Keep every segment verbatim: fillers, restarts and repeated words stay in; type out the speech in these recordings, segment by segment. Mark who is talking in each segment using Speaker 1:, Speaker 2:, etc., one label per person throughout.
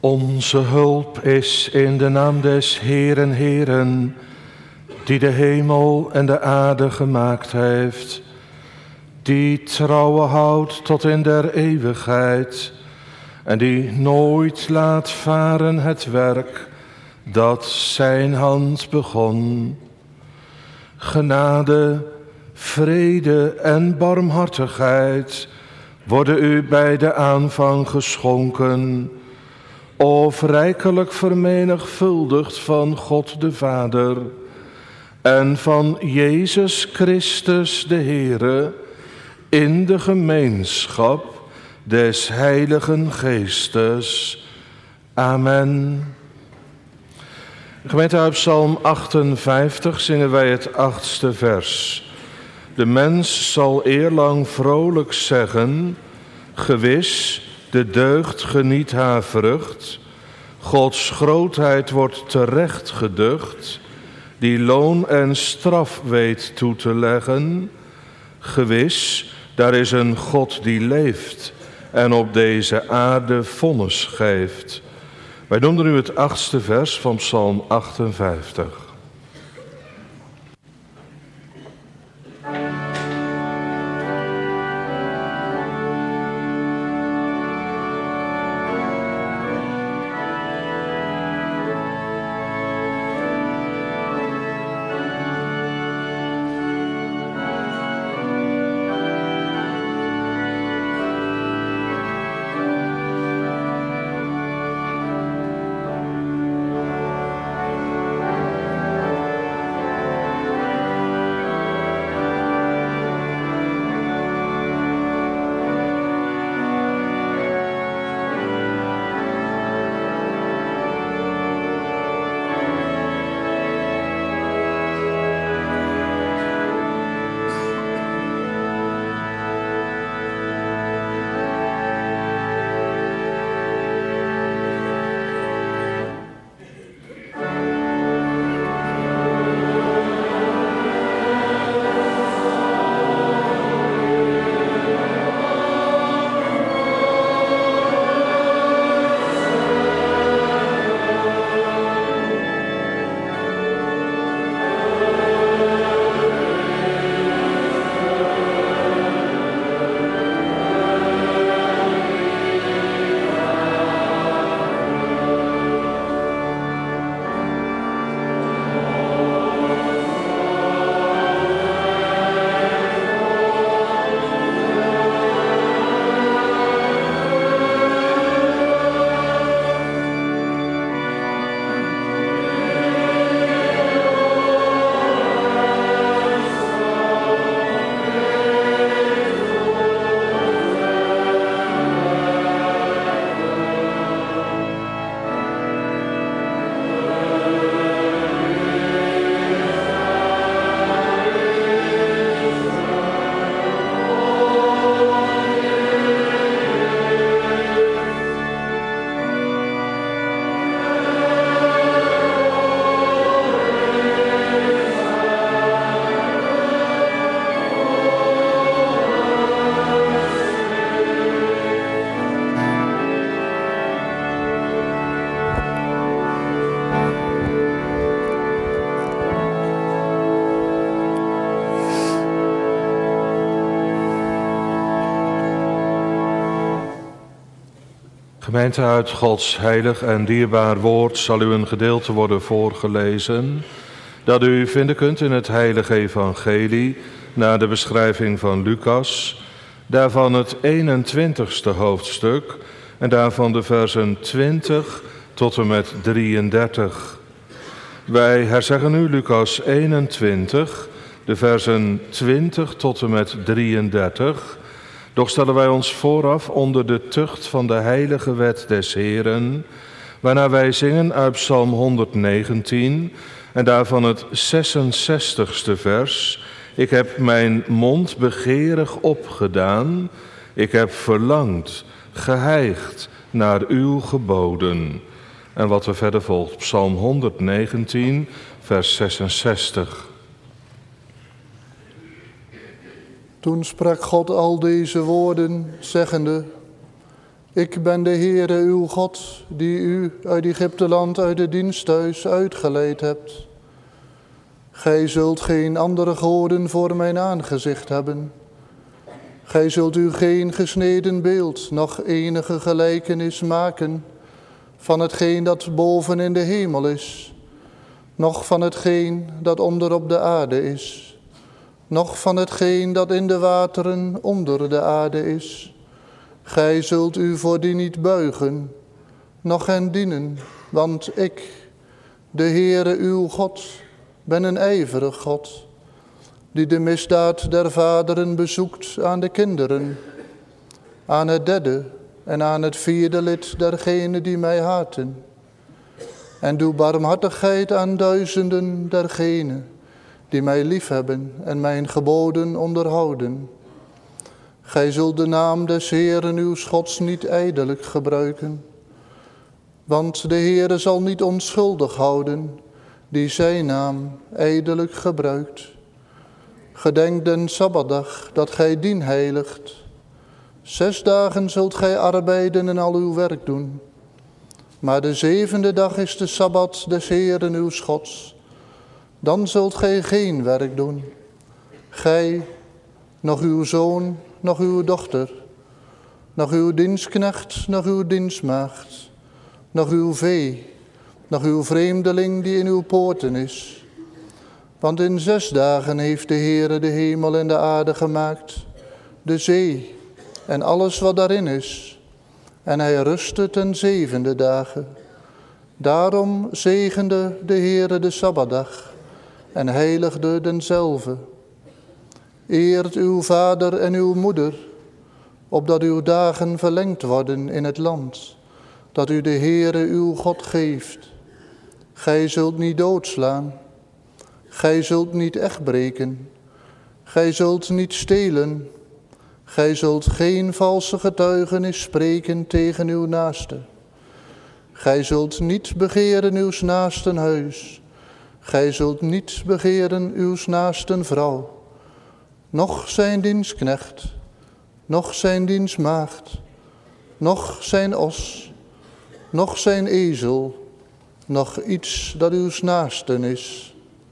Speaker 1: Onze hulp is in de naam des Heeren, Heeren, die de hemel en de aarde gemaakt heeft, die trouwe houdt tot in der eeuwigheid en die nooit laat varen het werk dat zijn hand begon. Genade, vrede en barmhartigheid worden u bij de aanvang geschonken, of rijkelijk vermenigvuldigd van God de Vader en van Jezus Christus de Heere in de gemeenschap des Heiligen Geestes. Amen. Gemeente, uit Psalm achtenvijftig zingen wij het achtste vers. De mens zal eerlang vrolijk zeggen, gewis, de deugd geniet haar vrucht. Gods grootheid wordt terecht geducht, die loon en straf weet toe te leggen. Gewis, daar is een God die leeft en op deze aarde vonnis geeft. Wij noemen nu het achtste vers van Psalm achtenvijftig. Gemeente, uit Gods heilig en dierbaar woord zal u een gedeelte worden voorgelezen dat u vinden kunt in het heilige evangelie naar de beschrijving van Lucas, daarvan het eenentwintigste hoofdstuk en daarvan de versen twintig tot en met drieëndertig. Wij herzeggen nu Lucas eenentwintig, de versen twintig tot en met drieëndertig. Doch stellen wij ons vooraf onder de tucht van de heilige wet des Heeren, waarna wij zingen uit Psalm honderdnegentien en daarvan het zesenzestigste vers. Ik heb mijn mond begeerig opgedaan, ik heb verlangd, geheigd naar uw geboden. En wat er verder volgt, Psalm honderdnegentien, vers zesenzestig.
Speaker 2: Toen sprak God al deze woorden, zeggende: Ik ben de Heere uw God, die u uit Egypteland uit het diensthuis uitgeleid hebt. Gij zult geen andere goden voor mijn aangezicht hebben. Gij zult u geen gesneden beeld, noch enige gelijkenis maken van hetgeen dat boven in de hemel is, noch van hetgeen dat onder op de aarde is, noch van hetgeen dat in de wateren onder de aarde is. Gij zult u voor die niet buigen, noch hen dienen, want ik, de Heere uw God, ben een ijverig God, die de misdaad der vaderen bezoekt aan de kinderen, aan het derde en aan het vierde lid dergenen die mij haten. En doe barmhartigheid aan duizenden dergenen die mij liefhebben en mijn geboden onderhouden. Gij zult de naam des Heeren uw Gods niet ijdelijk gebruiken, want de Heere zal niet onschuldig houden die zijn naam ijdelijk gebruikt. Gedenk den Sabbatdag dat gij dien heiligt. Zes dagen zult gij arbeiden en al uw werk doen. Maar de zevende dag is de Sabbat des Heeren uw Gods. Dan zult gij geen werk doen. Gij, nog uw zoon, nog uw dochter, nog uw dienstknecht, nog uw dienstmaagd, nog uw vee, nog uw vreemdeling die in uw poorten is. Want in zes dagen heeft de Heere de hemel en de aarde gemaakt, de zee en alles wat daarin is. En hij rustte ten zevende dagen. Daarom zegende de Heere de Sabbatdag en heiligde denzelve. Eert uw vader en uw moeder, opdat uw dagen verlengd worden in het land, dat u de Heere uw God geeft. Gij zult niet doodslaan. Gij zult niet echtbreken. Gij zult niet stelen. Gij zult geen valse getuigenis spreken tegen uw naaste. Gij zult niet begeren uws naasten huis. Gij zult niet begeren uws naasten vrouw. Noch zijn dienstknecht, noch zijn dienstmaagd, noch zijn os, noch zijn ezel, noch iets dat uws naasten is.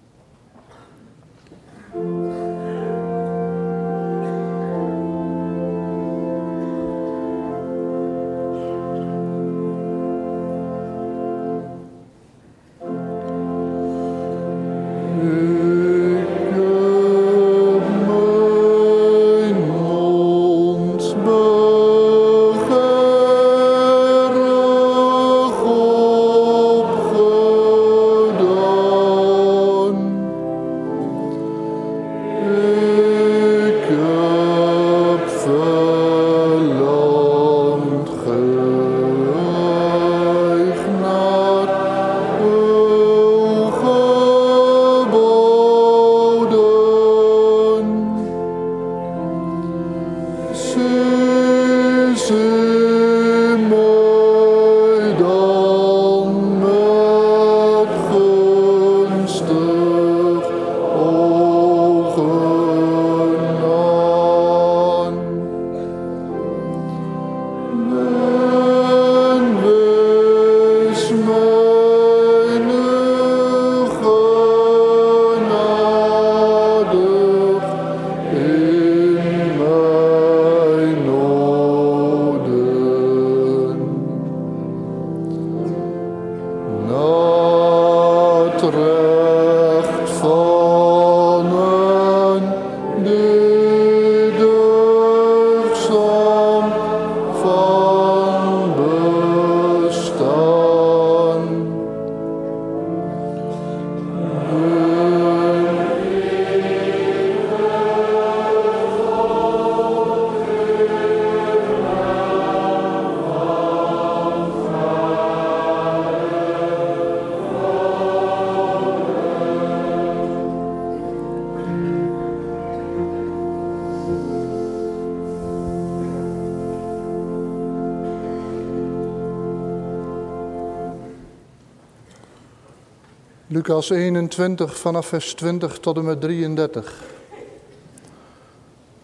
Speaker 2: Lucas eenentwintig vanaf vers twintig tot en met drieëndertig.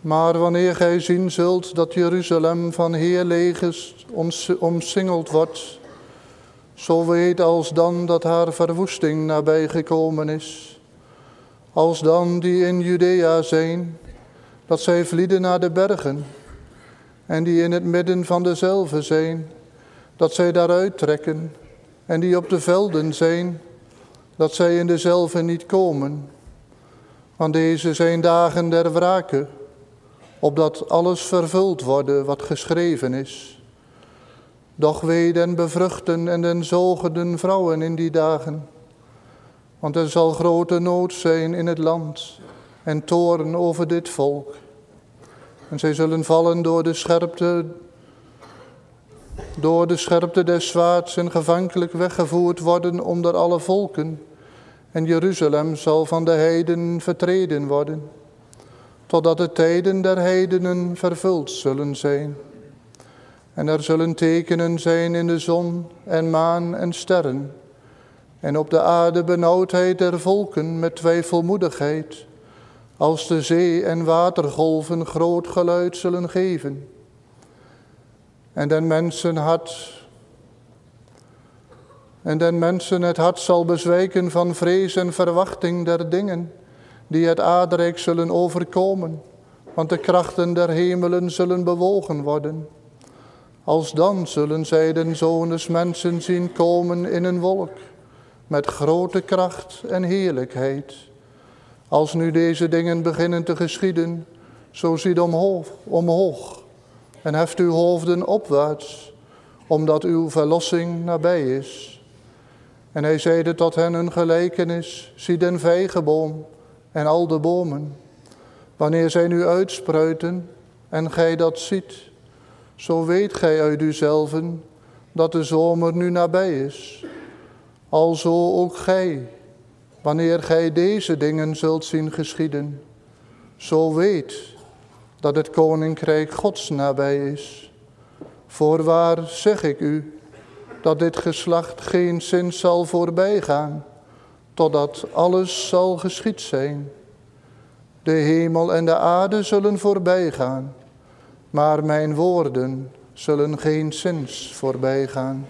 Speaker 2: Maar wanneer gij zien zult dat Jeruzalem van heerlegers omsingeld wordt, zo weet als dan dat haar verwoesting nabij gekomen is. Als dan die in Judea zijn, dat zij vlieden naar de bergen, en die in het midden van dezelve zijn, dat zij daaruit trekken, en die op de velden zijn, dat zij in dezelve niet komen. Want deze zijn dagen der wrake, opdat alles vervuld worden wat geschreven is. Doch wee den bevruchten en den zogenden vrouwen in die dagen, want er zal grote nood zijn in het land en toorn over dit volk. En zij zullen vallen door de scherpte, door de scherpte des zwaards en gevankelijk weggevoerd worden onder alle volken. En Jeruzalem zal van de heidenen vertreden worden, totdat de tijden der heidenen vervuld zullen zijn. En er zullen tekenen zijn in de zon en maan en sterren, en op de aarde benauwdheid der volken met twijfelmoedigheid, als de zee en watergolven groot geluid zullen geven. En den mensen hart, en den mensen het hart zal bezwijken van vrees en verwachting der dingen, die het aardrijk zullen overkomen, want de krachten der hemelen zullen bewogen worden. Alsdan zullen zij den Zoon des mensen zien komen in een wolk, met grote kracht en heerlijkheid. Als nu deze dingen beginnen te geschieden, zo ziet omhoog, omhoog en heft uw hoofden opwaarts, omdat uw verlossing nabij is. En hij zeide tot hen een gelijkenis, zie den vijgenboom en al de bomen. Wanneer zij nu uitspruiten en gij dat ziet, zo weet gij uit uzelven dat de zomer nu nabij is. Alzo ook gij, wanneer gij deze dingen zult zien geschieden, zo weet dat het koninkrijk Gods nabij is. Voorwaar zeg ik u, dat dit geslacht geen zin zal voorbijgaan, totdat alles zal geschied zijn. De hemel en de aarde zullen voorbijgaan, maar mijn woorden zullen geen zins voorbijgaan.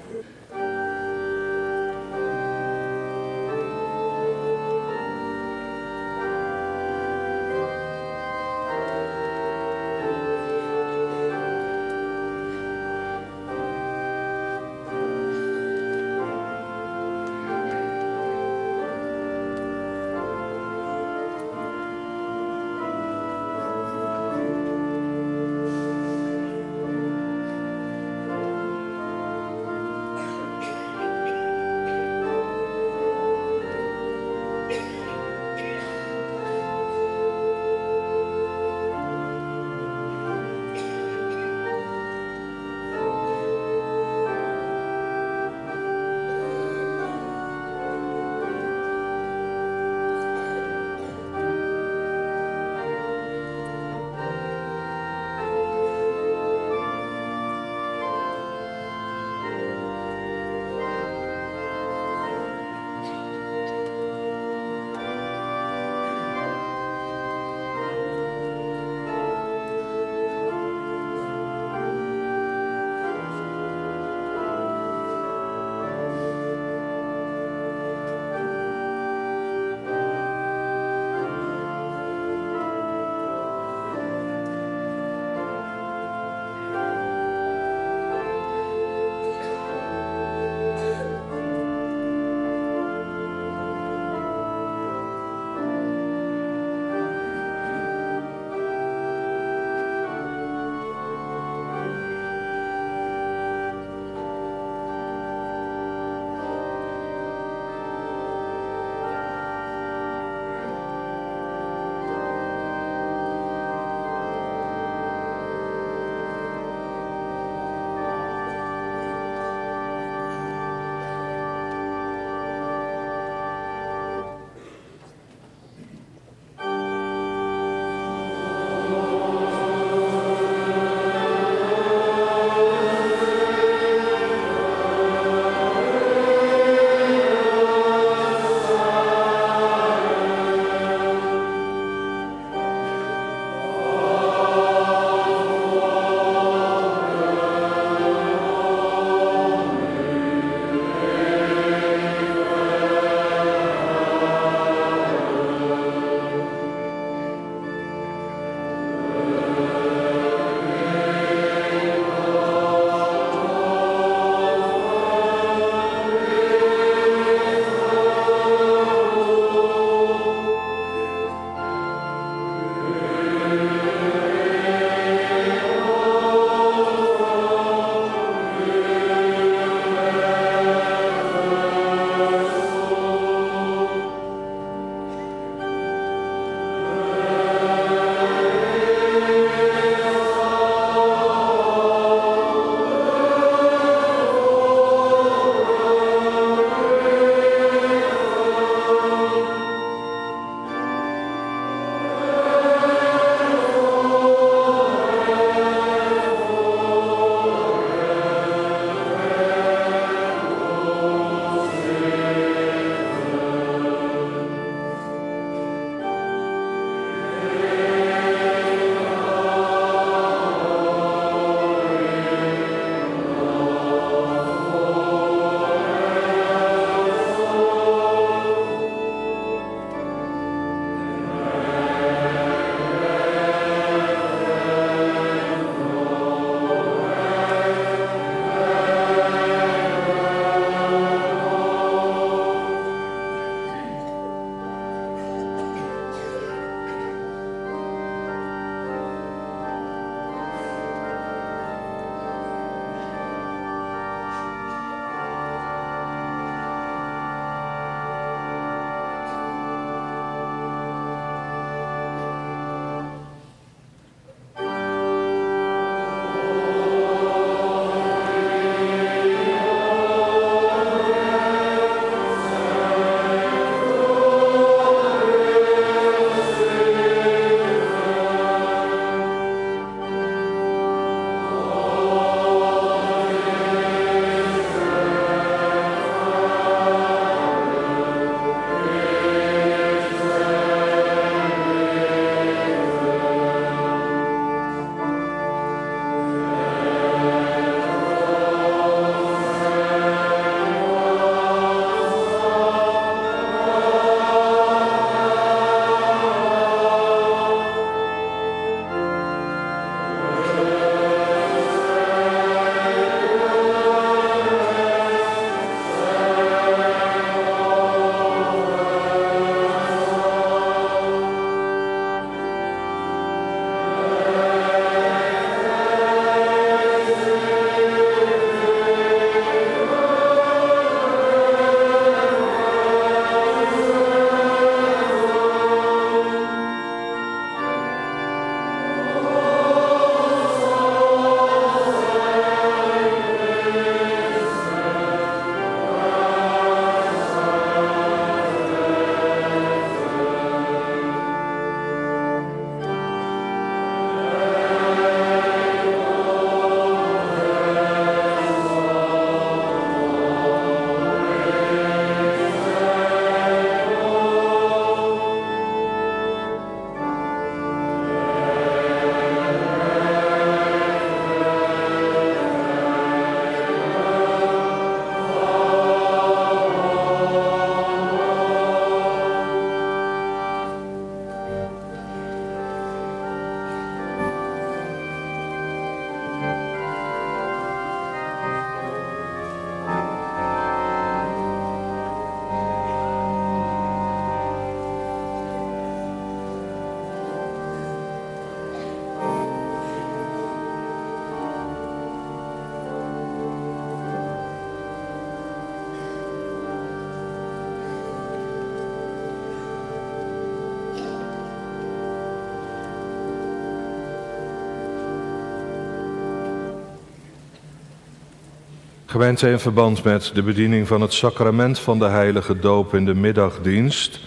Speaker 1: Gemeente, in verband met de bediening van het sacrament van de heilige doop in de middagdienst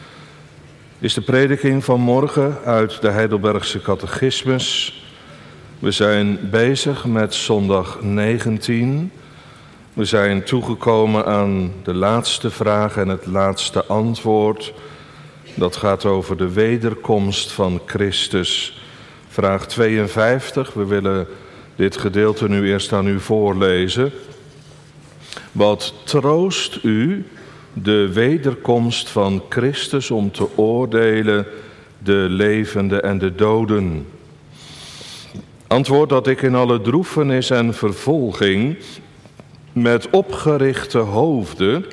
Speaker 1: is de prediking van morgen uit de Heidelbergse catechismus. We zijn bezig met zondag negentien. We zijn toegekomen aan de laatste vraag en het laatste antwoord. Dat gaat over de wederkomst van Christus. Vraag tweeënvijftig, we willen dit gedeelte nu eerst aan u voorlezen. Wat troost u de wederkomst van Christus om te oordelen de levenden en de doden? Antwoord dat ik in alle droefenis en vervolging met opgerichte hoofden,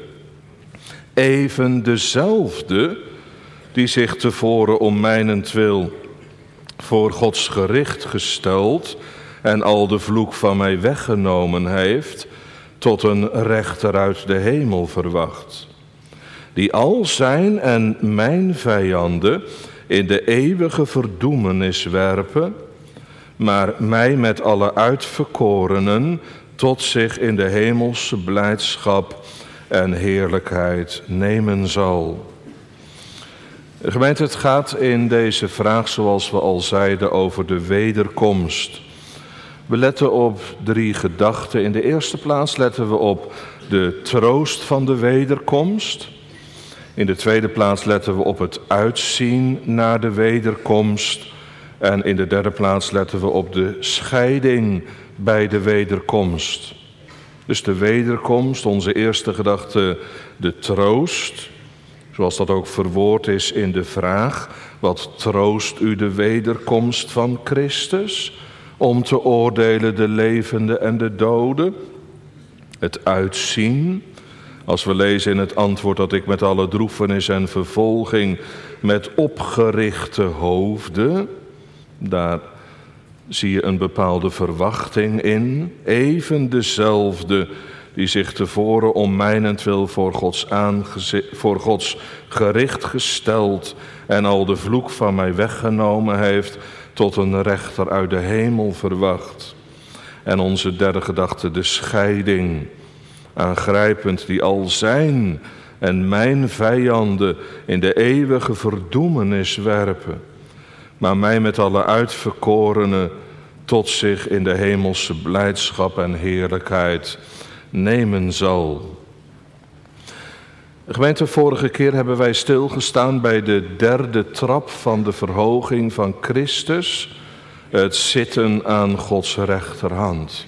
Speaker 1: even dezelfde die zich tevoren om mijnentwil voor Gods gericht gesteld en al de vloek van mij weggenomen heeft, tot een rechter uit de hemel verwacht, die al zijn en mijn vijanden in de eeuwige verdoemenis werpen, maar mij met alle uitverkorenen tot zich in de hemelse blijdschap en heerlijkheid nemen zal. Gemeente, het gaat in deze vraag, zoals we al zeiden, over de wederkomst. We letten op drie gedachten. In de eerste plaats letten we op de troost van de wederkomst. In de tweede plaats letten we op het uitzien naar de wederkomst. En in de derde plaats letten we op de scheiding bij de wederkomst. Dus de wederkomst, onze eerste gedachte, de troost. Zoals dat ook verwoord is in de vraag: wat troost u de wederkomst van Christus om te oordelen de levenden en de doden? Het uitzien, als we lezen in het antwoord dat ik met alle droefenis en vervolging met opgerichte hoofden, daar zie je een bepaalde verwachting in, even dezelfde die zich tevoren om mijnentwil voor Gods, aangezi- voor Gods gericht gesteld en al de vloek van mij weggenomen heeft, tot een rechter uit de hemel verwacht. En onze derde gedachte, de scheiding, aangrijpend, die al zijn en mijn vijanden in de eeuwige verdoemenis werpen, maar mij met alle uitverkorenen tot zich in de hemelse blijdschap en heerlijkheid nemen zal. Gemeente, vorige keer hebben wij stilgestaan bij de derde trap van de verhoging van Christus, het zitten aan Gods rechterhand.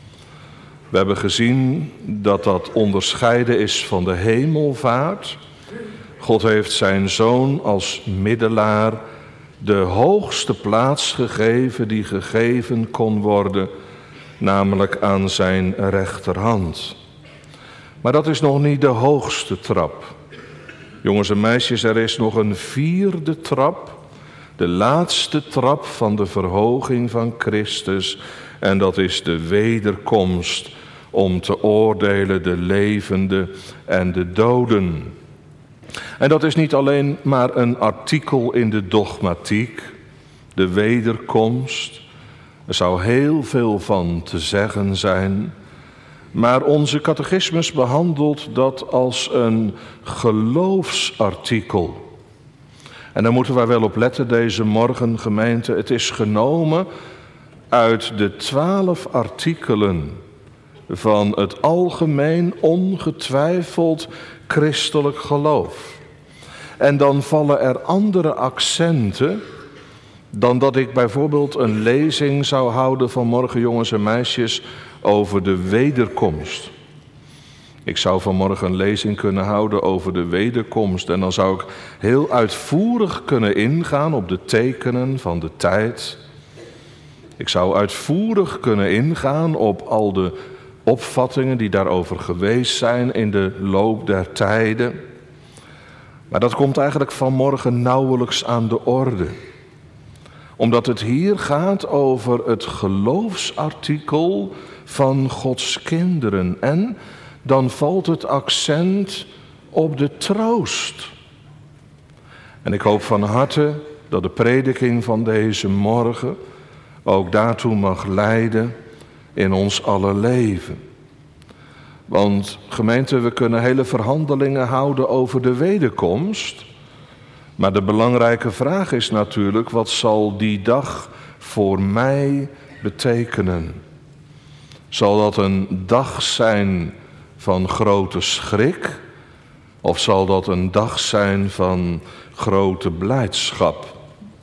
Speaker 1: We hebben gezien dat dat onderscheiden is van de hemelvaart. God heeft zijn Zoon als middelaar de hoogste plaats gegeven die gegeven kon worden, namelijk aan zijn rechterhand. Maar dat is nog niet de hoogste trap. Jongens en meisjes, er is nog een vierde trap, de laatste trap van de verhoging van Christus, en dat is de wederkomst om te oordelen de levenden en de doden. En dat is niet alleen maar een artikel in de dogmatiek, de wederkomst. Er zou heel veel van te zeggen zijn, maar onze catechismus behandelt dat als een geloofsartikel. En daar moeten wij wel op letten deze morgen, gemeente. Het is genomen uit de twaalf artikelen van het algemeen ongetwijfeld christelijk geloof. En dan vallen er andere accenten dan dat ik bijvoorbeeld een lezing zou houden vanmorgen, jongens en meisjes, over de wederkomst. Ik zou vanmorgen een lezing kunnen houden over de wederkomst en dan zou ik heel uitvoerig kunnen ingaan op de tekenen van de tijd. Ik zou uitvoerig kunnen ingaan op al de opvattingen die daarover geweest zijn in de loop der tijden. Maar dat komt eigenlijk vanmorgen nauwelijks aan de orde. Omdat het hier gaat over het geloofsartikel van Gods kinderen. En dan valt het accent op de troost. En ik hoop van harte dat de prediking van deze morgen ook daartoe mag leiden in ons aller leven. Want gemeente, we kunnen hele verhandelingen houden over de wederkomst. Maar de belangrijke vraag is natuurlijk, wat zal die dag voor mij betekenen? Zal dat een dag zijn van grote schrik? Of zal dat een dag zijn van grote blijdschap?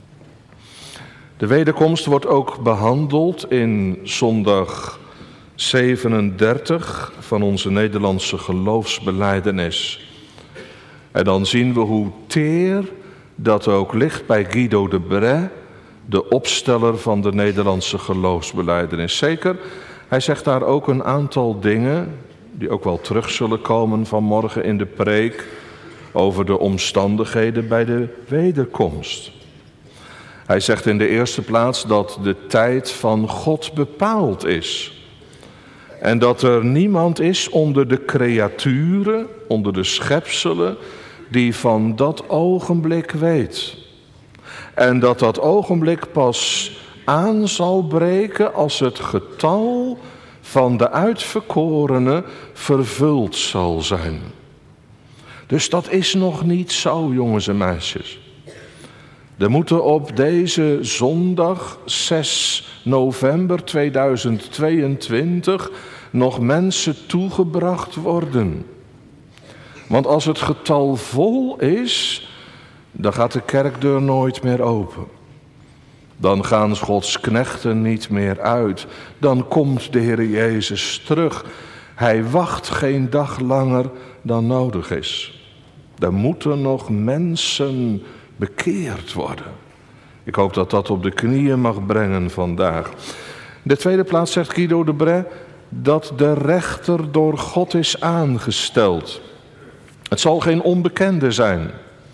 Speaker 1: De wederkomst wordt ook behandeld in zondag zevenendertig van onze Nederlandse geloofsbelijdenis. En dan zien we hoe teer dat ook ligt bij Guido de Brès, de opsteller van de Nederlandse geloofsbelijdenis. Zeker, hij zegt daar ook een aantal dingen, die ook wel terug zullen komen vanmorgen in de preek, over de omstandigheden bij de wederkomst. Hij zegt in de eerste plaats dat de tijd van God bepaald is. En dat er niemand is onder de creaturen, onder de schepselen, die van dat ogenblik weet. En dat dat ogenblik pas aan zal breken als het getal van de uitverkorenen vervuld zal zijn. Dus dat is nog niet zo, jongens en meisjes. Er moeten op deze zondag zes november tweeduizend tweeëntwintig nog mensen toegebracht worden. Want als het getal vol is, dan gaat de kerkdeur nooit meer open. Dan gaan Gods knechten niet meer uit. Dan komt de Heer Jezus terug. Hij wacht geen dag langer dan nodig is. Er moeten nog mensen bekeerd worden. Ik hoop dat dat op de knieën mag brengen vandaag. In de tweede plaats zegt Guido de Brès dat de rechter door God is aangesteld. Het zal geen onbekende zijn.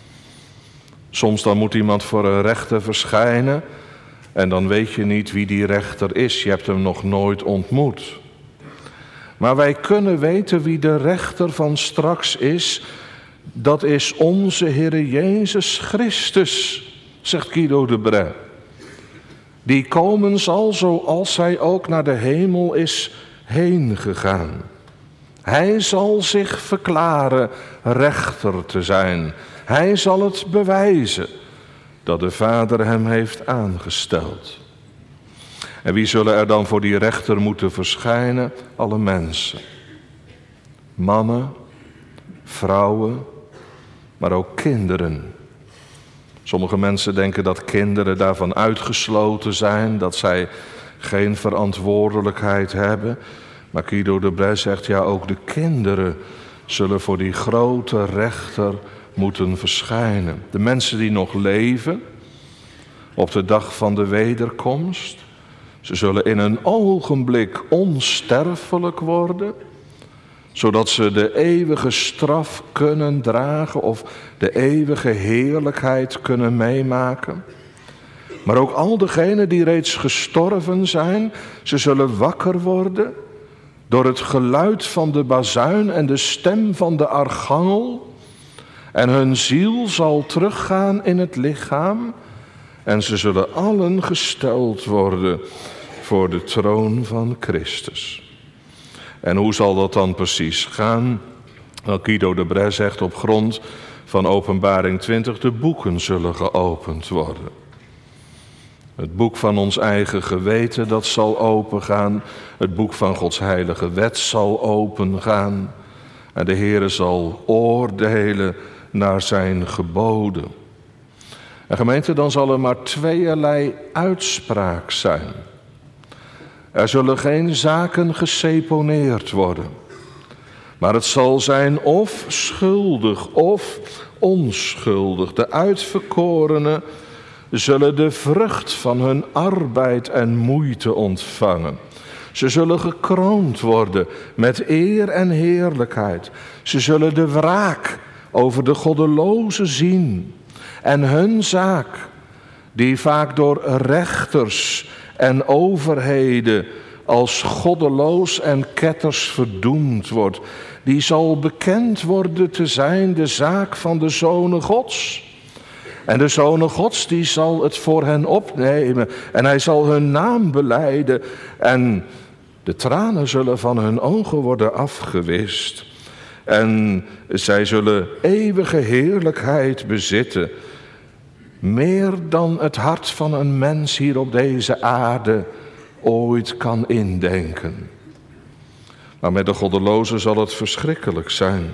Speaker 1: Soms dan moet iemand voor een rechter verschijnen en dan weet je niet wie die rechter is. Je hebt hem nog nooit ontmoet. Maar wij kunnen weten wie de rechter van straks is. Dat is onze Heer Jezus Christus, zegt Guido de Brès. Die komen zal zoals hij ook naar de hemel is heen gegaan. Hij zal zich verklaren rechter te zijn. Hij zal het bewijzen dat de Vader hem heeft aangesteld. En wie zullen er dan voor die rechter moeten verschijnen? Alle mensen. Mannen, vrouwen, maar ook kinderen. Sommige mensen denken dat kinderen daarvan uitgesloten zijn, dat zij geen verantwoordelijkheid hebben. Maar Guido de Brès zegt, ja, ook de kinderen zullen voor die grote rechter moeten verschijnen. De mensen die nog leven op de dag van de wederkomst, ze zullen in een ogenblik onsterfelijk worden, zodat ze de eeuwige straf kunnen dragen of de eeuwige heerlijkheid kunnen meemaken. Maar ook al degenen die reeds gestorven zijn, ze zullen wakker worden door het geluid van de bazuin en de stem van de archangel. En hun ziel zal teruggaan in het lichaam en ze zullen allen gesteld worden voor de troon van Christus. En hoe zal dat dan precies gaan? Nou, Guido de Brès zegt op grond van Openbaring twintig, de boeken zullen geopend worden. Het boek van ons eigen geweten, dat zal opengaan. Het boek van Gods heilige wet zal opengaan. En de Heere zal oordelen naar zijn geboden. En gemeente, dan zal er maar tweeërlei uitspraak zijn. Er zullen geen zaken geseponeerd worden. Maar het zal zijn of schuldig of onschuldig. De uitverkorenen zullen de vrucht van hun arbeid en moeite ontvangen. Ze zullen gekroond worden met eer en heerlijkheid. Ze zullen de wraak over de goddelozen zien. En hun zaak, die vaak door rechters en overheden als goddeloos en ketters verdoemd wordt, die zal bekend worden te zijn de zaak van de zonen Gods. En de zonen Gods, die zal het voor hen opnemen en hij zal hun naam belijden en De tranen zullen van hun ogen worden afgewist. En zij zullen eeuwige heerlijkheid bezitten. Meer dan het hart van een mens hier op deze aarde ooit kan indenken. Maar met de goddelozen zal het verschrikkelijk zijn.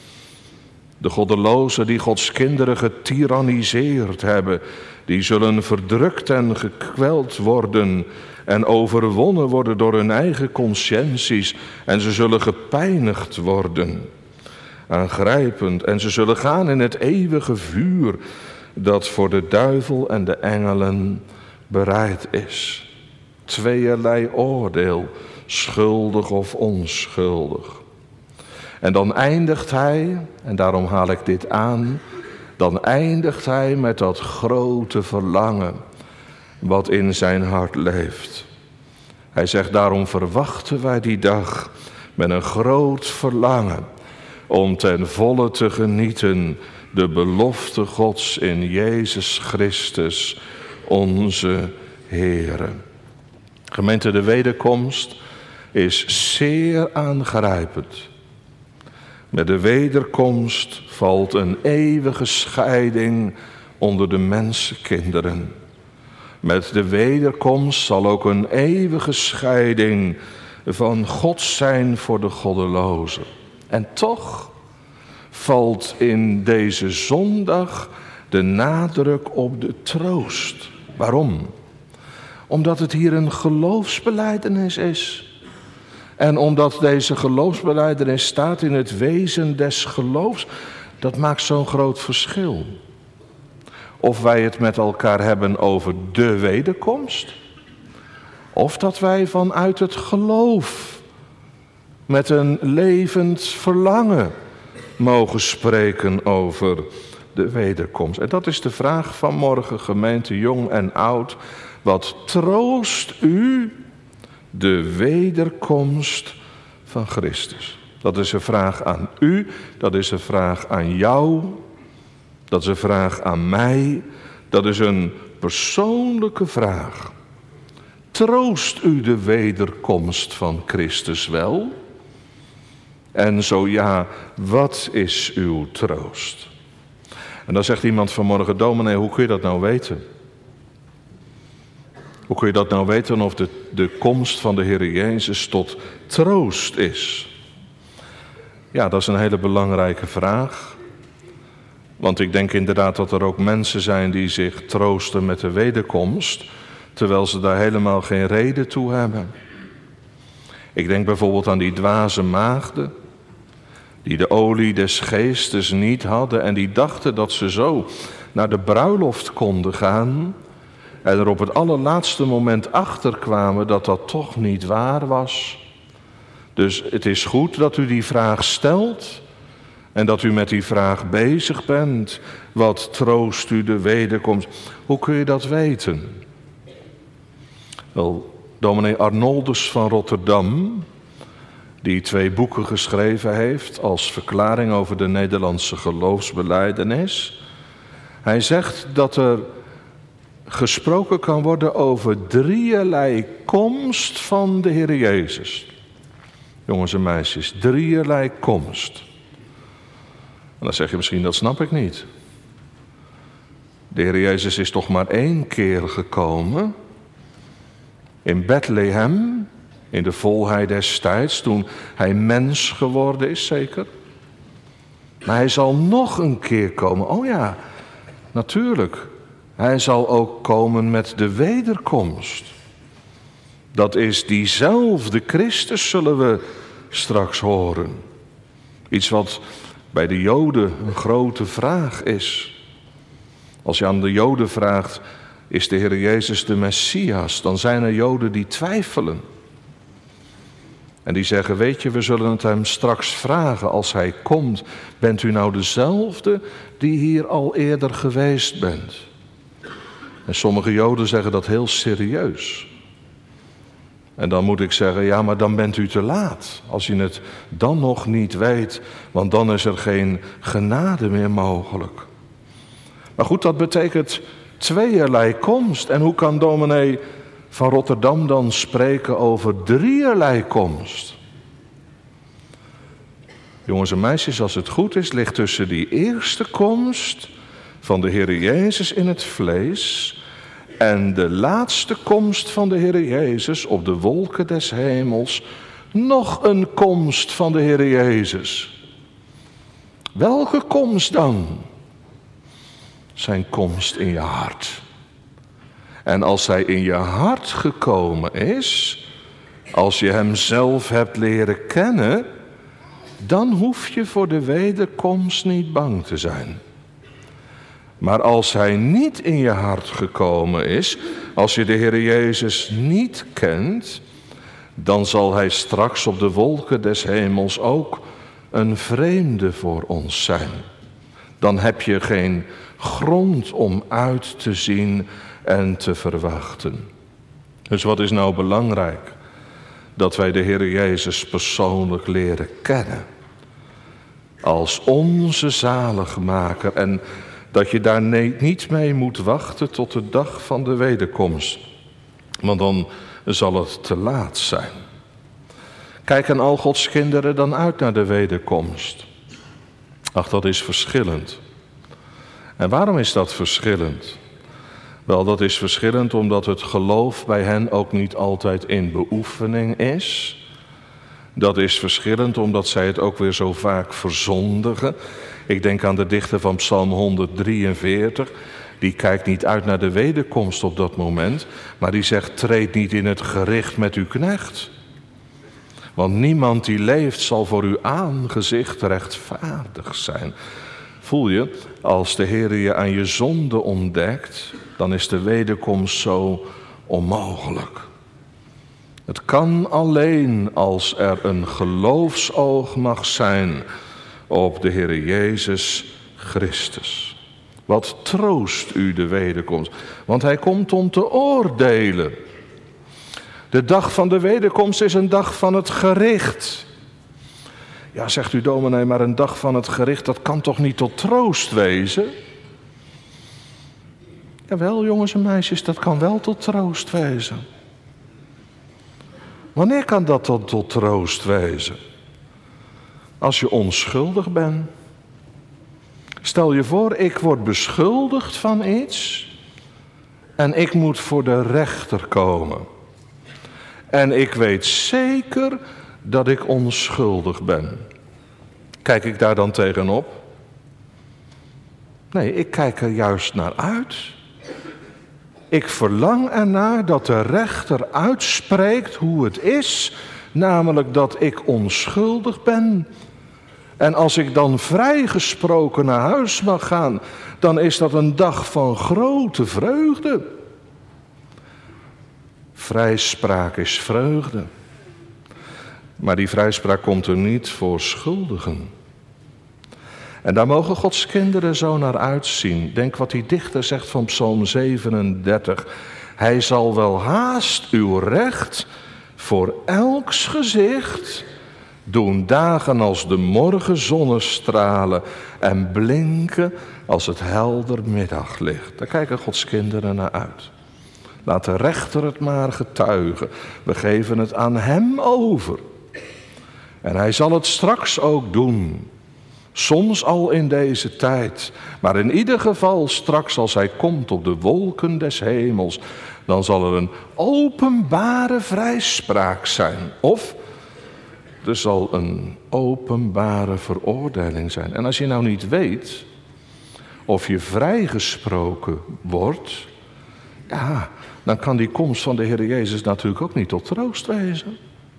Speaker 1: De goddelozen die Gods kinderen getyranniseerd hebben, die zullen verdrukt en gekweld worden en overwonnen worden door hun eigen conscienties. En ze zullen gepijnigd worden, aangrijpend. En ze zullen gaan in het eeuwige vuur dat voor de duivel en de engelen bereid is. Tweeërlei oordeel, schuldig of onschuldig. En dan eindigt hij, en daarom haal ik dit aan, dan eindigt hij met dat grote verlangen wat in zijn hart leeft. Hij zegt, daarom verwachten wij die dag met een groot verlangen om ten volle te genieten de belofte Gods in Jezus Christus, onze Heere. Gemeente, de wederkomst is zeer aangrijpend. Met de wederkomst valt een eeuwige scheiding onder de mensenkinderen. Met de wederkomst zal ook een eeuwige scheiding van God zijn voor de goddelozen. En toch valt in deze zondag de nadruk op de troost. Waarom? Omdat het hier een geloofsbelijdenis is. En omdat deze geloofsbelijdenis staat in het wezen des geloofs, dat maakt zo'n groot verschil. Of wij het met elkaar hebben over de wederkomst, of dat wij vanuit het geloof met een levend verlangen mogen spreken over de wederkomst. En dat is de vraag van morgen, gemeente jong en oud. Wat troost u de wederkomst van Christus? Dat is een vraag aan u, dat is een vraag aan jou, dat is een vraag aan mij, dat is een persoonlijke vraag. Troost u de wederkomst van Christus wel? En zo ja, wat is uw troost? En dan zegt iemand vanmorgen, dominee, hoe kun je dat nou weten? Hoe kun je dat nou weten of de, de komst van de Heer Jezus tot troost is? Ja, dat is een hele belangrijke vraag. Want ik denk inderdaad dat er ook mensen zijn die zich troosten met de wederkomst, terwijl ze daar helemaal geen reden toe hebben. Ik denk bijvoorbeeld aan die dwaze maagden, die de olie des geestes niet hadden en die dachten dat ze zo naar de bruiloft konden gaan en er op het allerlaatste moment achter kwamen dat dat toch niet waar was. Dus het is goed dat u die vraag stelt en dat u met die vraag bezig bent. Wat troost u de wederkomst? Hoe kun je dat weten? Wel, dominee Arnoldus van Rotterdam, die twee boeken geschreven heeft als verklaring over de Nederlandse geloofsbelijdenis. Hij zegt dat er gesproken kan worden over drieërlei komst van de Heer Jezus. Jongens en meisjes, drieërlei komst. En dan zeg je misschien, dat snap ik niet. De Heer Jezus is toch maar één keer gekomen in Bethlehem, in de volheid des tijds, toen hij mens geworden is, zeker. Maar hij zal nog een keer komen. Oh ja, natuurlijk. Hij zal ook komen met de wederkomst. Dat is diezelfde Christus, zullen we straks horen. Iets wat bij de Joden een grote vraag is. Als je aan de Joden vraagt, is de Heer Jezus de Messias? Dan zijn er Joden die twijfelen. En die zeggen, weet je, we zullen het hem straks vragen als hij komt. Bent u nou dezelfde die hier al eerder geweest bent? En sommige Joden zeggen dat heel serieus. En dan moet ik zeggen, ja, maar dan bent u te laat. Als je het dan nog niet weet, want dan is er geen genade meer mogelijk. Maar goed, dat betekent tweeërlei komst. En hoe kan dominee van Rotterdam dan spreken over drieërlei komst. Jongens en meisjes, als het goed is, ligt tussen die eerste komst van de Heer Jezus in het vlees en de laatste komst van de Heer Jezus op de wolken des hemels nog een komst van de Heer Jezus. Welke komst dan? Zijn komst in je hart. En als hij in je hart gekomen is, als je hem zelf hebt leren kennen, dan hoef je voor de wederkomst niet bang te zijn. Maar als hij niet in je hart gekomen is, als je de Heer Jezus niet kent, dan zal hij straks op de wolken des hemels ook een vreemde voor ons zijn. Dan heb je geen grond om uit te zien en te verwachten. Dus wat is nou belangrijk? Dat wij de Heer Jezus persoonlijk leren kennen. Als onze zaligmaker. En dat je daar niet mee moet wachten tot de dag van de wederkomst. Want dan zal het te laat zijn. Kijken al Gods kinderen dan uit naar de wederkomst? Ach, dat is verschillend. En waarom is dat verschillend? Wel, dat is verschillend omdat het geloof bij hen ook niet altijd in beoefening is. Dat is verschillend omdat zij het ook weer zo vaak verzondigen. Ik denk aan de dichter van Psalm honderddrieënveertig. Die kijkt niet uit naar de wederkomst op dat moment, maar die zegt: treed niet in het gericht met uw knecht. Want niemand die leeft zal voor uw aangezicht rechtvaardig zijn. Voel je, als de Heer je aan je zonde ontdekt, dan is de wederkomst zo onmogelijk. Het kan alleen als er een geloofsoog mag zijn op de Heer Jezus Christus. Wat troost u de wederkomst, want hij komt om te oordelen. De dag van de wederkomst is een dag van het gericht. Ja, zegt u dominee, maar een dag van het gericht, dat kan toch niet tot troost wezen? Jawel, jongens en meisjes, dat kan wel tot troost wezen. Wanneer kan dat tot, tot troost wezen? Als je onschuldig bent. Stel je voor, ik word beschuldigd van iets en ik moet voor de rechter komen. En ik weet zeker dat ik onschuldig ben. Kijk ik daar dan tegenop? Nee, ik kijk er juist naar uit. Ik verlang ernaar dat de rechter uitspreekt hoe het is, namelijk dat ik onschuldig ben. En als ik dan vrijgesproken naar huis mag gaan, dan is dat een dag van grote vreugde. Vrijspraak is vreugde. Maar die vrijspraak komt er niet voor schuldigen. En daar mogen Gods kinderen zo naar uitzien. Denk wat die dichter zegt van Psalm zevenendertig. Hij zal wel haast uw recht voor elks gezicht doen dagen als de morgenzonnestralen en blinken als het helder middaglicht. Daar kijken Gods kinderen naar uit. Laat de rechter het maar getuigen. We geven het aan hem over. En hij zal het straks ook doen. Soms al in deze tijd. Maar in ieder geval straks als hij komt op de wolken des hemels. Dan zal er een openbare vrijspraak zijn. Of er zal een openbare veroordeling zijn. En als je nou niet weet of je vrijgesproken wordt, ja, dan kan die komst van de Heer Jezus natuurlijk ook niet tot troost wezen.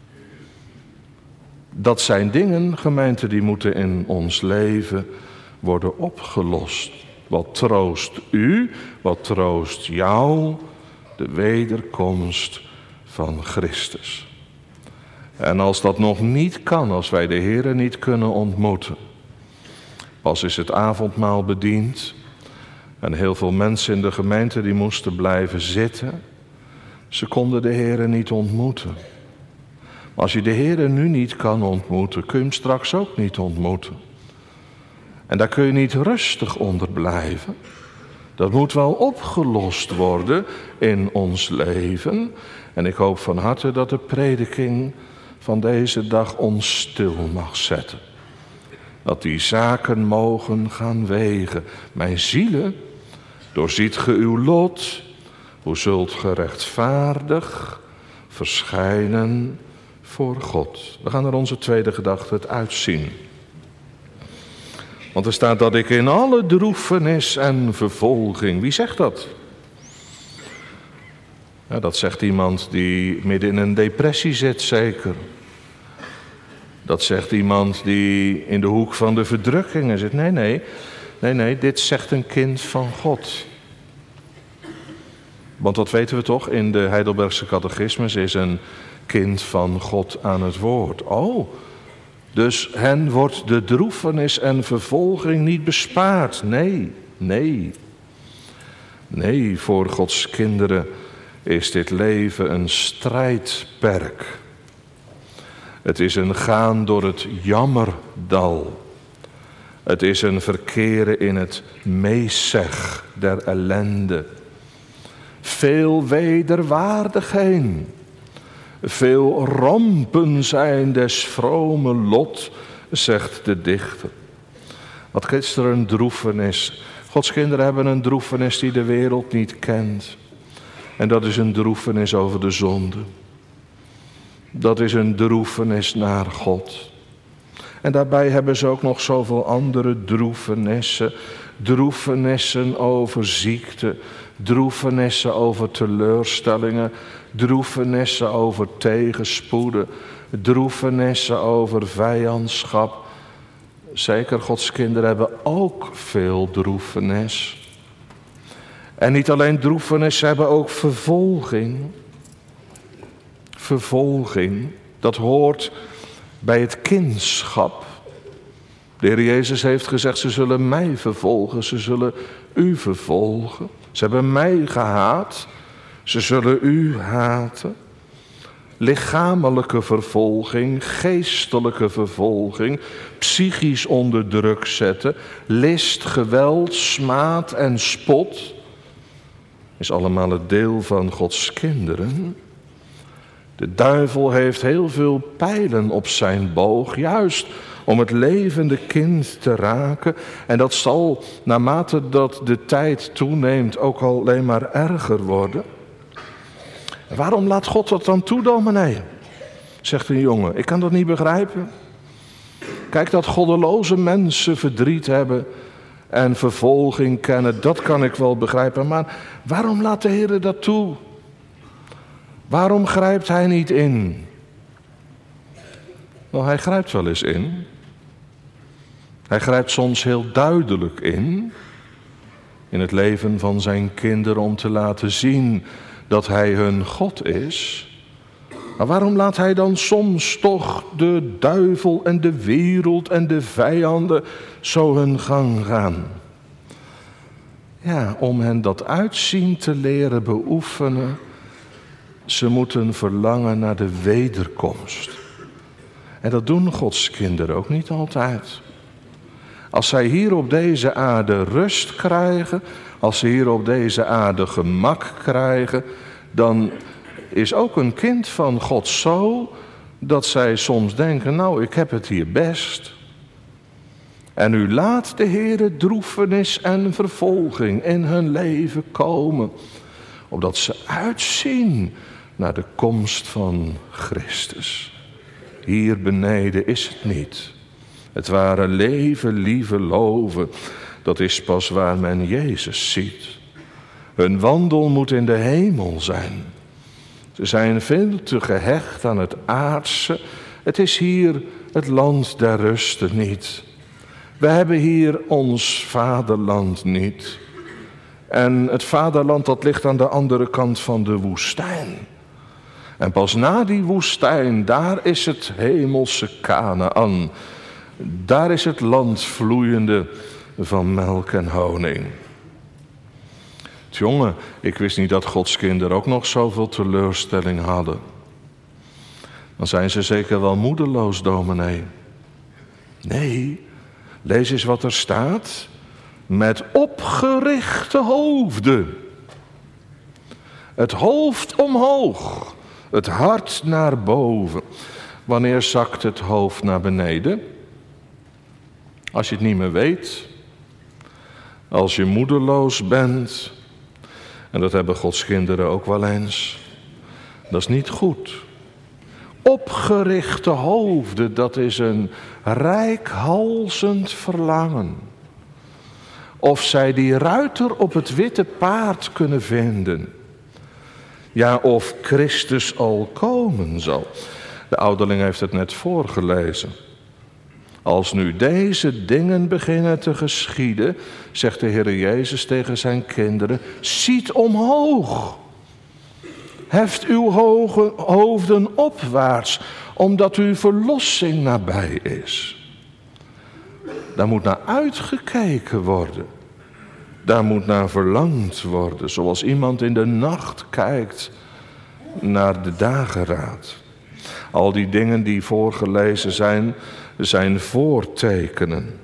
Speaker 1: Dat zijn dingen, gemeente, die moeten in ons leven worden opgelost. Wat troost u, wat troost jou, de wederkomst van Christus. En als dat nog niet kan, als wij de Heere niet kunnen ontmoeten. Pas is het avondmaal bediend. En heel veel mensen in de gemeente die moesten blijven zitten. Ze konden de Heere niet ontmoeten. Maar als je de Heere nu niet kan ontmoeten, kun je hem straks ook niet ontmoeten. En daar kun je niet rustig onder blijven. Dat moet wel opgelost worden in ons leven. En ik hoop van harte dat de prediking van deze dag ons stil mag zetten. Dat die zaken mogen gaan wegen. Mijn zielen, doorziet ge uw lot, hoe zult ge rechtvaardig verschijnen voor God. We gaan naar onze tweede gedachte, het uitzien. Want er staat dat ik in alle droefenis en vervolging. Wie zegt dat? Ja, dat zegt iemand die midden in een depressie zit, zeker. Dat zegt iemand die in de hoek van de verdrukkingen zit. Nee, nee, nee, nee, dit zegt een kind van God. Want dat weten we toch, in de Heidelbergse catechismus is een kind van God aan het woord. Oh, dus hen wordt de droefenis en vervolging niet bespaard. Nee, nee. Nee, voor Gods kinderen is dit leven een strijdperk. Het is een gaan door het jammerdal. Het is een verkeren in het meeseg der ellende. Veel wederwaardigheden. Veel rampen zijn des vrome lot, zegt de dichter. Wat is er een droefenis? Gods kinderen hebben een droefenis die de wereld niet kent. En dat is een droefenis over de zonde. Dat is een droefenis naar God. En daarbij hebben ze ook nog zoveel andere droefenissen. Droefenissen over ziekte. Droefenissen over teleurstellingen. Droefenissen over tegenspoeden. Droefenissen over vijandschap. Zeker, Gods kinderen hebben ook veel droefenis. En niet alleen droefenis, ze hebben ook vervolging. Vervolging, dat hoort bij het kindschap. De Heer Jezus heeft gezegd, ze zullen mij vervolgen, ze zullen u vervolgen. Ze hebben mij gehaat, ze zullen u haten. Lichamelijke vervolging, geestelijke vervolging, psychisch onder druk zetten, list, geweld, smaad en spot, is allemaal het deel van Gods kinderen. De duivel heeft heel veel pijlen op zijn boog, juist om het levende kind te raken. En dat zal, naarmate dat de tijd toeneemt, ook alleen maar erger worden. En waarom laat God dat dan toe, dominee? Zegt een jongen, ik kan dat niet begrijpen. Kijk, dat goddeloze mensen verdriet hebben en vervolging kennen, dat kan ik wel begrijpen. Maar waarom laat de Heer dat toe? Waarom grijpt hij niet in? Wel, hij grijpt wel eens in. Hij grijpt soms heel duidelijk in. In het leven van zijn kinderen om te laten zien dat hij hun God is. Maar waarom laat hij dan soms toch de duivel en de wereld en de vijanden zo hun gang gaan? Ja, om hen dat uitzien te leren beoefenen. Ze moeten verlangen naar de wederkomst. En dat doen Gods kinderen ook niet altijd. Als zij hier op deze aarde rust krijgen, als ze hier op deze aarde gemak krijgen, dan is ook een kind van God zo dat zij soms denken, nou, ik heb het hier best. En nu laat de Heere droefenis en vervolging in hun leven komen, opdat ze uitzien naar de komst van Christus. Hier beneden is het niet. Het ware leven, lieve loven, dat is pas waar men Jezus ziet. Hun wandel moet in de hemel zijn. Ze zijn veel te gehecht aan het aardse. Het is hier het land der ruste niet. We hebben hier ons vaderland niet. En het vaderland dat ligt aan de andere kant van de woestijn. En pas na die woestijn, daar is het hemelse Kanaän. Daar is het land vloeiende van melk en honing. Jongen, ik wist niet dat Gods kinderen ook nog zoveel teleurstelling hadden. Dan zijn ze zeker wel moedeloos, dominee. Nee, lees eens wat er staat. met opgerichte hoofden. Het hoofd omhoog, het hart naar boven. Wanneer zakt het hoofd naar beneden? Als je het niet meer weet. Als je moedeloos bent. En dat hebben Gods kinderen ook wel eens. Dat is niet goed. Opgerichte hoofden, dat is een reikhalzend verlangen. Of zij die ruiter op het witte paard kunnen vinden. Ja, of Christus al komen zal. De ouderling heeft het net voorgelezen. Als nu deze dingen beginnen te geschieden, zegt de Heer Jezus tegen zijn kinderen, ziet omhoog. Heft uw hoge hoofden opwaarts, omdat uw verlossing nabij is. Daar moet naar uitgekeken worden. Daar moet naar verlangd worden, zoals iemand in de nacht kijkt naar de dageraad. Al die dingen die voorgelezen zijn, zijn voortekenen.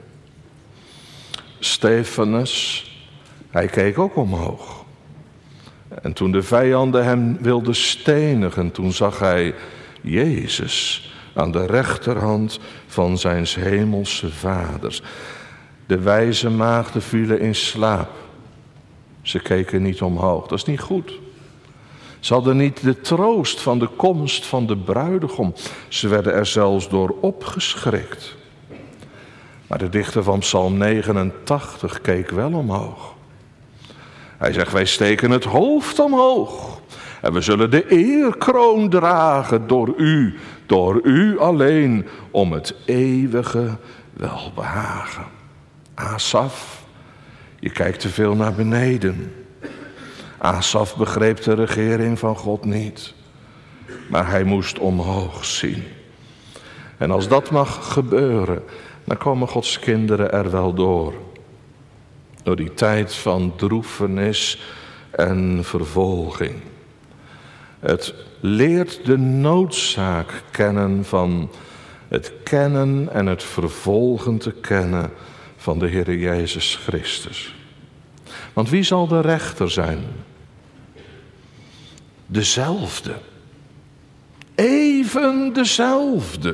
Speaker 1: Stefanus, hij keek ook omhoog. En toen de vijanden hem wilden stenigen, toen zag hij Jezus aan de rechterhand van zijn hemelse vaders. De wijze maagden vielen in slaap. Ze keken niet omhoog, dat is niet goed. Ze hadden niet de troost van de komst van de bruidegom. Ze werden er zelfs door opgeschrikt. Maar de dichter van Psalm negenentachtig keek wel omhoog. Hij zegt, wij steken het hoofd omhoog. En we zullen de eerkroon dragen door u, door u alleen, om het eeuwige welbehagen. Asaf, je kijkt te veel naar beneden. Asaf begreep de regering van God niet. Maar hij moest omhoog zien. En als dat mag gebeuren, dan komen Gods kinderen er wel door. Door die tijd van droefenis en vervolging. Het leert de noodzaak kennen van het kennen en het vervolgen te kennen van de Heer Jezus Christus. Want wie zal de rechter zijn? Dezelfde. Even dezelfde.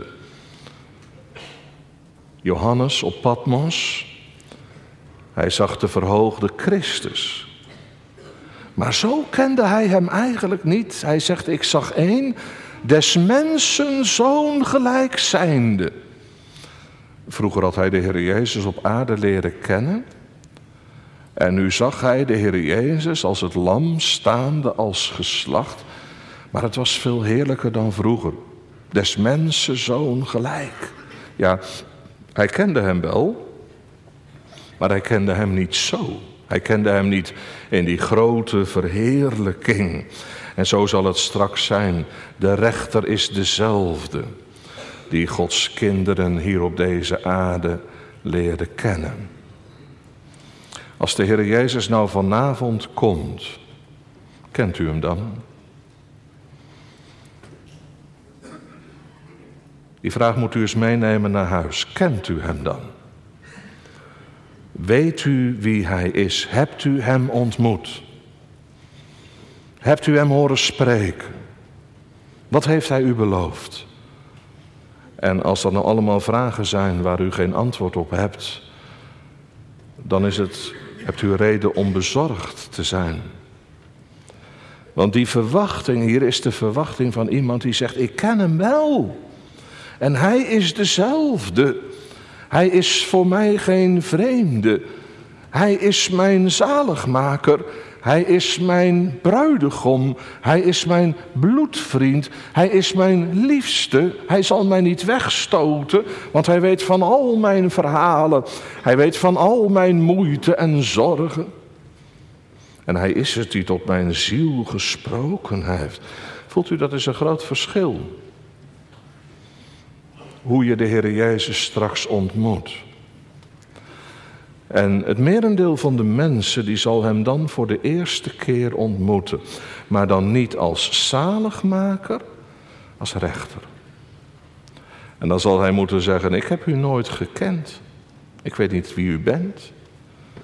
Speaker 1: Johannes op Patmos, hij zag de verhoogde Christus. Maar zo kende hij hem eigenlijk niet. Hij zegt, ik zag één, des mensen zoon gelijk zijnde. Vroeger had hij de Heer Jezus op aarde leren kennen. En nu zag hij de Heer Jezus als het lam staande als geslacht. Maar het was veel heerlijker dan vroeger. Des mensen zoon gelijk. Ja, hij kende hem wel. Maar hij kende hem niet zo. Hij kende hem niet in die grote verheerlijking. En zo zal het straks zijn. De rechter is dezelfde. Die Gods kinderen hier op deze aarde leerden kennen. Als de Heer Jezus nou vanavond komt, kent u hem dan? Die vraag moet u eens meenemen naar huis. Kent u hem dan? Weet u wie hij is? Hebt u hem ontmoet? Hebt u hem horen spreken? Wat heeft hij u beloofd? En als er nou allemaal vragen zijn waar u geen antwoord op hebt, dan is het, hebt u reden om bezorgd te zijn. Want die verwachting hier is de verwachting van iemand die zegt, ik ken hem wel. En hij is dezelfde. Hij is voor mij geen vreemde. Hij is mijn zaligmaker. Hij is mijn bruidegom. Hij is mijn bloedvriend. Hij is mijn liefste. Hij zal mij niet wegstoten, want hij weet van al mijn verhalen. Hij weet van al mijn moeite en zorgen. En hij is het die tot mijn ziel gesproken heeft. Voelt u, dat is een groot verschil. Hoe je de Heer Jezus straks ontmoet. En het merendeel van de mensen die zal hem dan voor de eerste keer ontmoeten. Maar dan niet als zaligmaker, als rechter. En dan zal hij moeten zeggen, ik heb u nooit gekend. Ik weet niet wie u bent.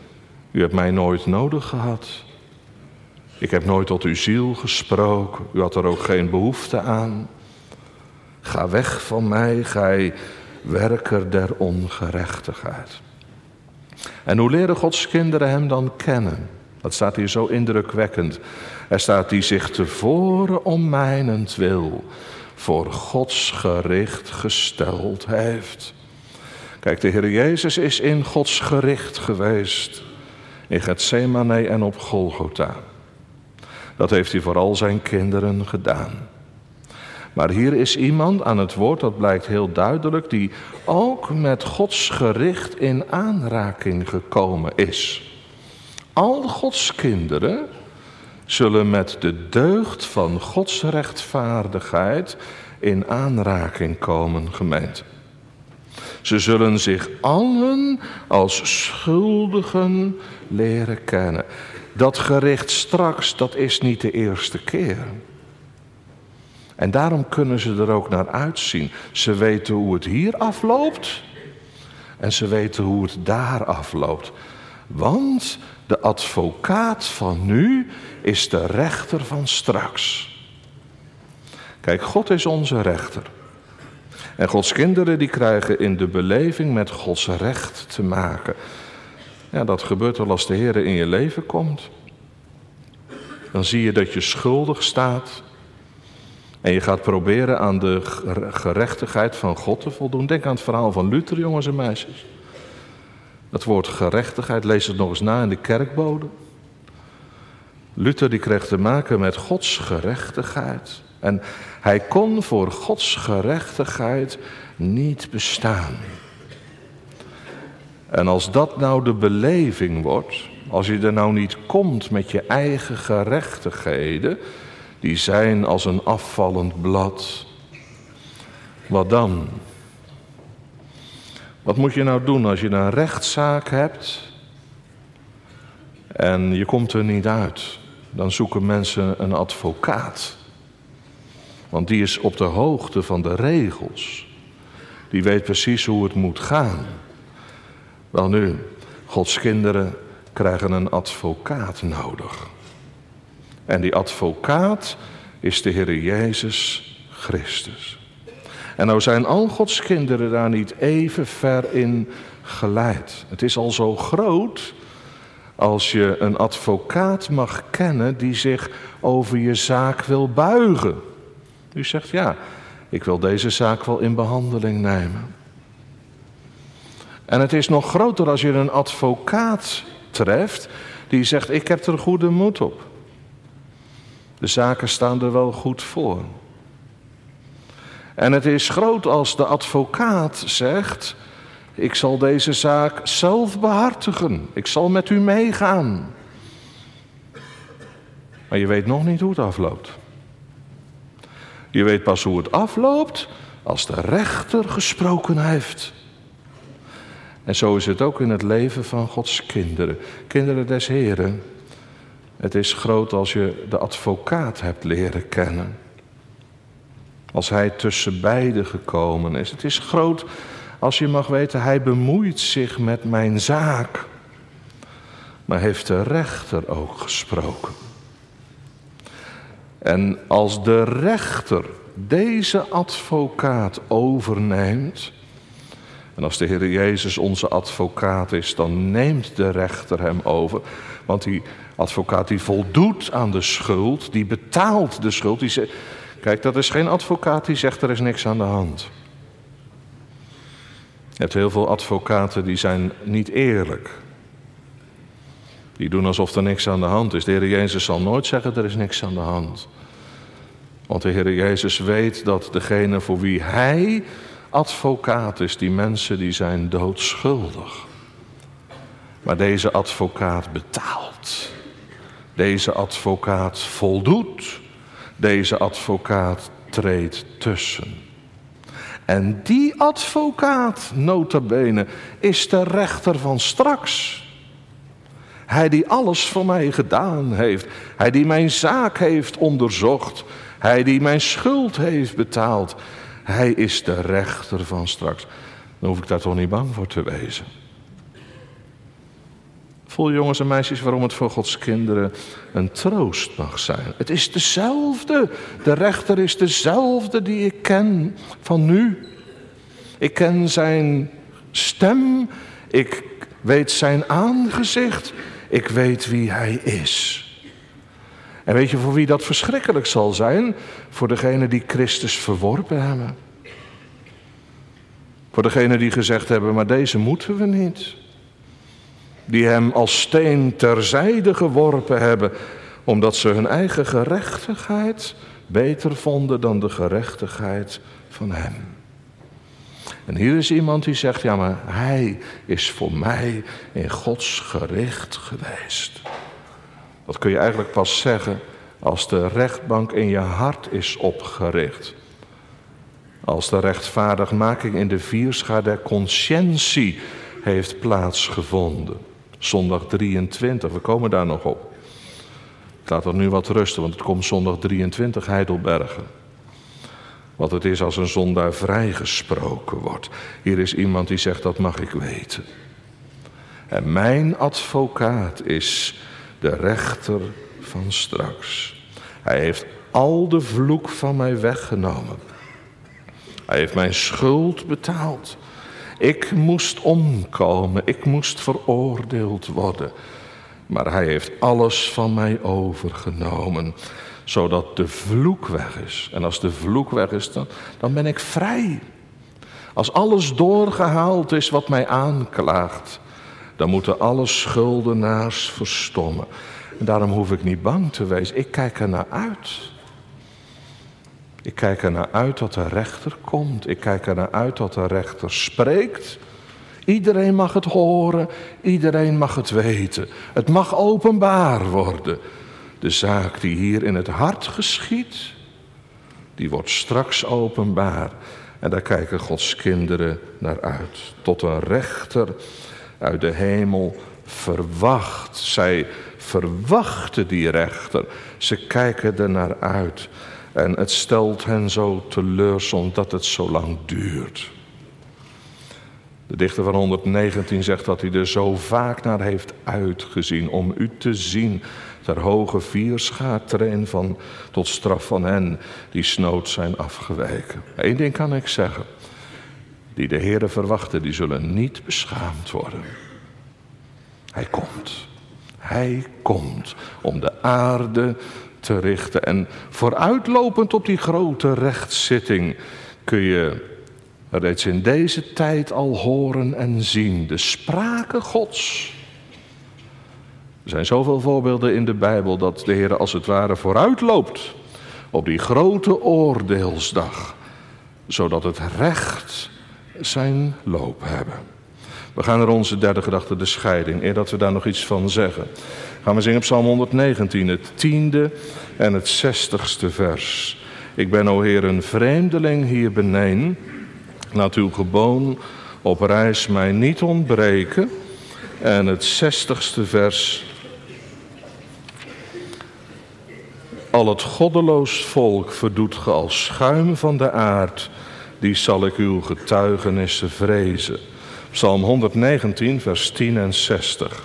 Speaker 1: U hebt mij nooit nodig gehad. Ik heb nooit tot uw ziel gesproken. U had er ook geen behoefte aan. Ga weg van mij, gij werker der ongerechtigheid. En hoe leren Gods kinderen hem dan kennen? Dat staat hier zo indrukwekkend. Er staat die zich tevoren om mijnentwil voor Gods gericht gesteld heeft. Kijk, de Heer Jezus is in Gods gericht geweest. In Getsemane en op Golgotha. Dat heeft hij voor al zijn kinderen gedaan. Maar hier is iemand aan het woord, dat blijkt heel duidelijk, die ook met Gods gericht in aanraking gekomen is. Al Gods kinderen zullen met de deugd van Gods rechtvaardigheid in aanraking komen, gemeente. Ze zullen zich allen als schuldigen leren kennen. Dat gericht straks, dat is niet de eerste keer. En daarom kunnen ze er ook naar uitzien. Ze weten hoe het hier afloopt en ze weten hoe het daar afloopt. Want de advocaat van nu is de rechter van straks. Kijk, God is onze rechter. En Gods kinderen die krijgen in de beleving met Gods recht te maken. Ja, dat gebeurt wel als de Heer in je leven komt. Dan zie je dat je schuldig staat. En je gaat proberen aan de gerechtigheid van God te voldoen. Denk aan het verhaal van Luther, jongens en meisjes. Dat woord gerechtigheid, lees het nog eens na in de kerkbode. Luther die kreeg te maken met Gods gerechtigheid. En hij kon voor Gods gerechtigheid niet bestaan. En als dat nou de beleving wordt, als je er nou niet komt met je eigen gerechtigheden, die zijn als een afvallend blad, wat dan? Wat moet je nou doen als je een rechtszaak hebt en je komt er niet uit? Dan zoeken mensen een advocaat. Want die is op de hoogte van de regels. Die weet precies hoe het moet gaan. Wel nu, Gods kinderen krijgen een advocaat nodig. En die advocaat is de Heer Jezus Christus. En nou zijn al Gods kinderen daar niet even ver in geleid. Het is al zo groot als je een advocaat mag kennen die zich over je zaak wil buigen. U zegt, ja, ik wil deze zaak wel in behandeling nemen. En het is nog groter als je een advocaat treft die zegt, ik heb er goede moed op. De zaken staan er wel goed voor. En het is groot als de advocaat zegt, ik zal deze zaak zelf behartigen. Ik zal met u meegaan. Maar je weet nog niet hoe het afloopt. Je weet pas hoe het afloopt als de rechter gesproken heeft. En zo is het ook in het leven van Gods kinderen. Kinderen des Heren. Het is groot als je de advocaat hebt leren kennen. Als hij tussen beiden gekomen is. Het is groot als je mag weten, hij bemoeit zich met mijn zaak. Maar heeft de rechter ook gesproken. En als de rechter deze advocaat overneemt, en als de Heer Jezus onze advocaat is, dan neemt de rechter hem over. Want die advocaat die voldoet aan de schuld, die betaalt de schuld. Die zegt, kijk, dat is geen advocaat die zegt er is niks aan de hand. Je hebt heel veel advocaten die zijn niet eerlijk. Die doen alsof er niks aan de hand is. De Heer Jezus zal nooit zeggen er is niks aan de hand. Want de Heer Jezus weet dat degene voor wie hij advocaat is, die mensen die zijn doodschuldig. Maar deze advocaat betaalt. Deze advocaat voldoet. Deze advocaat treedt tussen. En die advocaat, nota bene, is de rechter van straks. Hij die alles voor mij gedaan heeft. Hij die mijn zaak heeft onderzocht. Hij die mijn schuld heeft betaald. Hij is de rechter van straks. Dan hoef ik daar toch niet bang voor te wezen. Voel jongens en meisjes waarom het voor Gods kinderen een troost mag zijn. Het is dezelfde. De rechter is dezelfde die ik ken van nu. Ik ken zijn stem. Ik weet zijn aangezicht. Ik weet wie hij is. En weet je voor wie dat verschrikkelijk zal zijn? Voor degenen die Christus verworpen hebben. Voor degenen die gezegd hebben, maar deze moeten we niet. Die hem als steen terzijde geworpen hebben, omdat ze hun eigen gerechtigheid beter vonden dan de gerechtigheid van hem. En hier is iemand die zegt, ja maar hij is voor mij in Gods gericht geweest. Dat kun je eigenlijk pas zeggen als de rechtbank in je hart is opgericht. Als de rechtvaardigmaking in de vierschaar der conscientie heeft plaatsgevonden. Zondag drieëntwintig, we komen daar nog op. Ik laat dat nu wat rusten, want het komt zondag drieëntwintig Heidelbergen. Wat het is als een zondaar vrijgesproken wordt. Hier is iemand die zegt, dat mag ik weten. En mijn advocaat is de rechter van straks. Hij heeft al de vloek van mij weggenomen. Hij heeft mijn schuld betaald. Ik moest omkomen, ik moest veroordeeld worden. Maar hij heeft alles van mij overgenomen, zodat de vloek weg is. En als de vloek weg is, dan, dan ben ik vrij. Als alles doorgehaald is wat mij aanklaagt, dan moeten alle schuldenaars verstommen. En daarom hoef ik niet bang te wezen. Ik kijk er naar uit. Ik kijk er naar uit dat de rechter komt. Ik kijk er naar uit dat de rechter spreekt. Iedereen mag het horen. Iedereen mag het weten. Het mag openbaar worden. De zaak die hier in het hart geschiet, die wordt straks openbaar. En daar kijken Gods kinderen naar uit. Tot een rechter uit de hemel verwacht. Zij verwachten die rechter. Ze kijken er naar uit. En het stelt hen zo teleur omdat het zo lang duurt. De dichter van honderdnegentien zegt dat hij er zo vaak naar heeft uitgezien om u te zien ter hoge vierschaar train van tot straf van hen die snood zijn afgeweken. Eén ding kan ik zeggen. Die de Heere verwachten, die zullen niet beschaamd worden. Hij komt. Hij komt om de aarde te richten. En vooruitlopend op die grote rechtszitting kun je reeds in deze tijd al horen en zien. De sprake Gods. Er zijn zoveel voorbeelden in de Bijbel dat de Heer als het ware vooruitloopt op die grote oordeelsdag. Zodat het recht zijn loop hebben. We gaan naar onze derde gedachte, de scheiding. Eer dat we daar nog iets van zeggen, gaan we zingen Psalm honderdnegentien, het tiende en het zestigste vers. Ik ben, o Heer, een vreemdeling hier beneden. Laat uw geboon op reis mij niet ontbreken. En het zestigste vers. Al het goddeloos volk verdoet ge als schuim van de aard. Die zal ik uw getuigenissen vrezen. Psalm honderdnegentien, vers tien en zestig.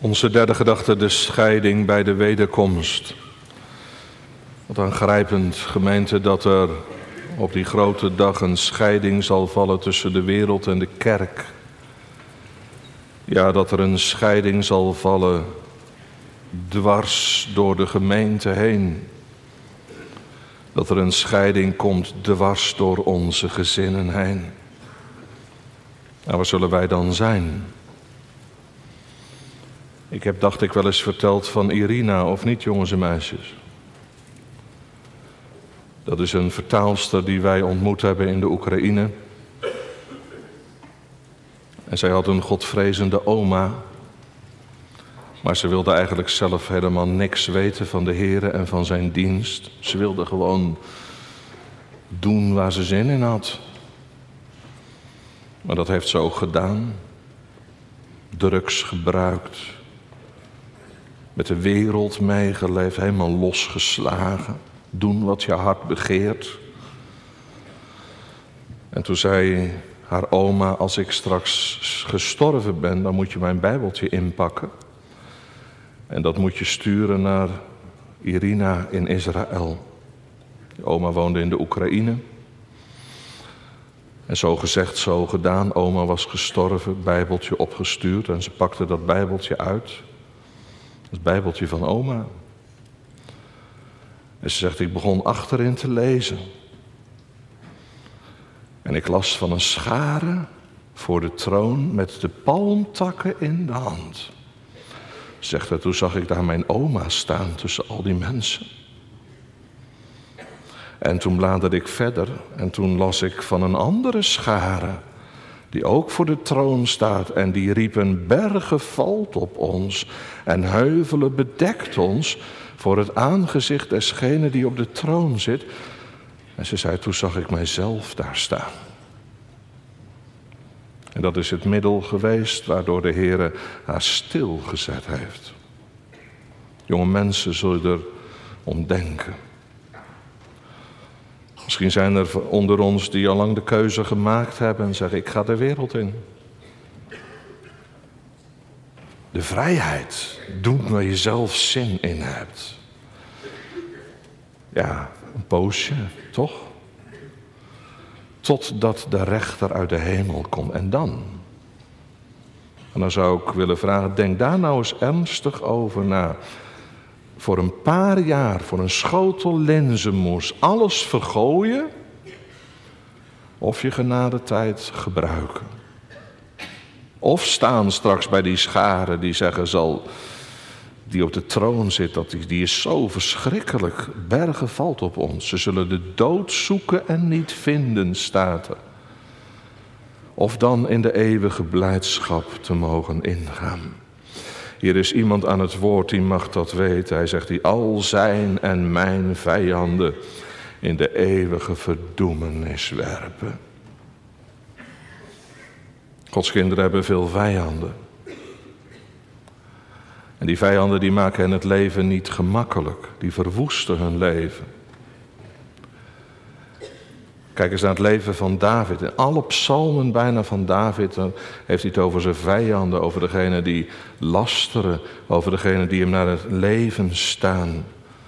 Speaker 1: Onze derde gedachte, de scheiding bij de wederkomst. Wat aangrijpend, gemeente, dat er op die grote dag een scheiding zal vallen tussen de wereld en de kerk. Ja, dat er een scheiding zal vallen dwars door de gemeente heen. Dat er een scheiding komt dwars door onze gezinnen heen. Nou, waar zullen wij dan zijn? Ik heb, dacht ik, wel eens verteld van Irina, of niet, jongens en meisjes? Dat is een vertaalster die wij ontmoet hebben in de Oekraïne. En zij had een godvrezende oma. Maar ze wilde eigenlijk zelf helemaal niks weten van de Heere en van zijn dienst. Ze wilde gewoon doen waar ze zin in had. Maar dat heeft ze ook gedaan. Drugs gebruikt. Met de wereld meegeleefd, helemaal losgeslagen. Doen wat je hart begeert. En toen zei haar oma, als ik straks gestorven ben, dan moet je mijn Bijbeltje inpakken. En dat moet je sturen naar Irina in Israël. Die oma woonde in de Oekraïne. En zo gezegd, zo gedaan. Oma was gestorven, Bijbeltje opgestuurd. En ze pakte dat Bijbeltje uit. Het Bijbeltje van oma. En ze zegt, ik begon achterin te lezen. En ik las van een schare voor de troon met de palmtakken in de hand. Zegt hij, toen zag ik daar mijn oma staan tussen al die mensen. En toen bladerde ik verder en toen las ik van een andere schare, die ook voor de troon staat. En die riepen, bergen valt op ons en heuvelen bedekt ons voor het aangezicht desgene die op de troon zit. En ze zei, toen zag ik mijzelf daar staan. En dat is het middel geweest waardoor de Heere haar stilgezet heeft. Jonge mensen zullen er om denken. Misschien zijn er onder ons die al lang de keuze gemaakt hebben en zeggen, ik ga de wereld in. De vrijheid, doen waar je zelf zin in hebt. Ja, een poosje, toch? Totdat de rechter uit de hemel komt. En dan? En dan zou ik willen vragen, denk daar nou eens ernstig over na. Voor een paar jaar, voor een schotel linzenmoes, alles vergooien of je genadetijd gebruiken. Of staan straks bij die schare die zeggen zal, die op de troon zit, dat die, die is zo verschrikkelijk, bergen valt op ons. Ze zullen de dood zoeken en niet vinden, staat er. Of dan in de eeuwige blijdschap te mogen ingaan. Hier is iemand aan het woord die mag dat weten. Hij zegt, die al zijn en mijn vijanden in de eeuwige verdoemenis werpen. Gods kinderen hebben veel vijanden. En die vijanden die maken hen het leven niet gemakkelijk. Die verwoesten hun leven. Kijk eens naar het leven van David. In alle psalmen bijna van David dan heeft hij het over zijn vijanden, over degenen die lasteren, over degenen die hem naar het leven staan.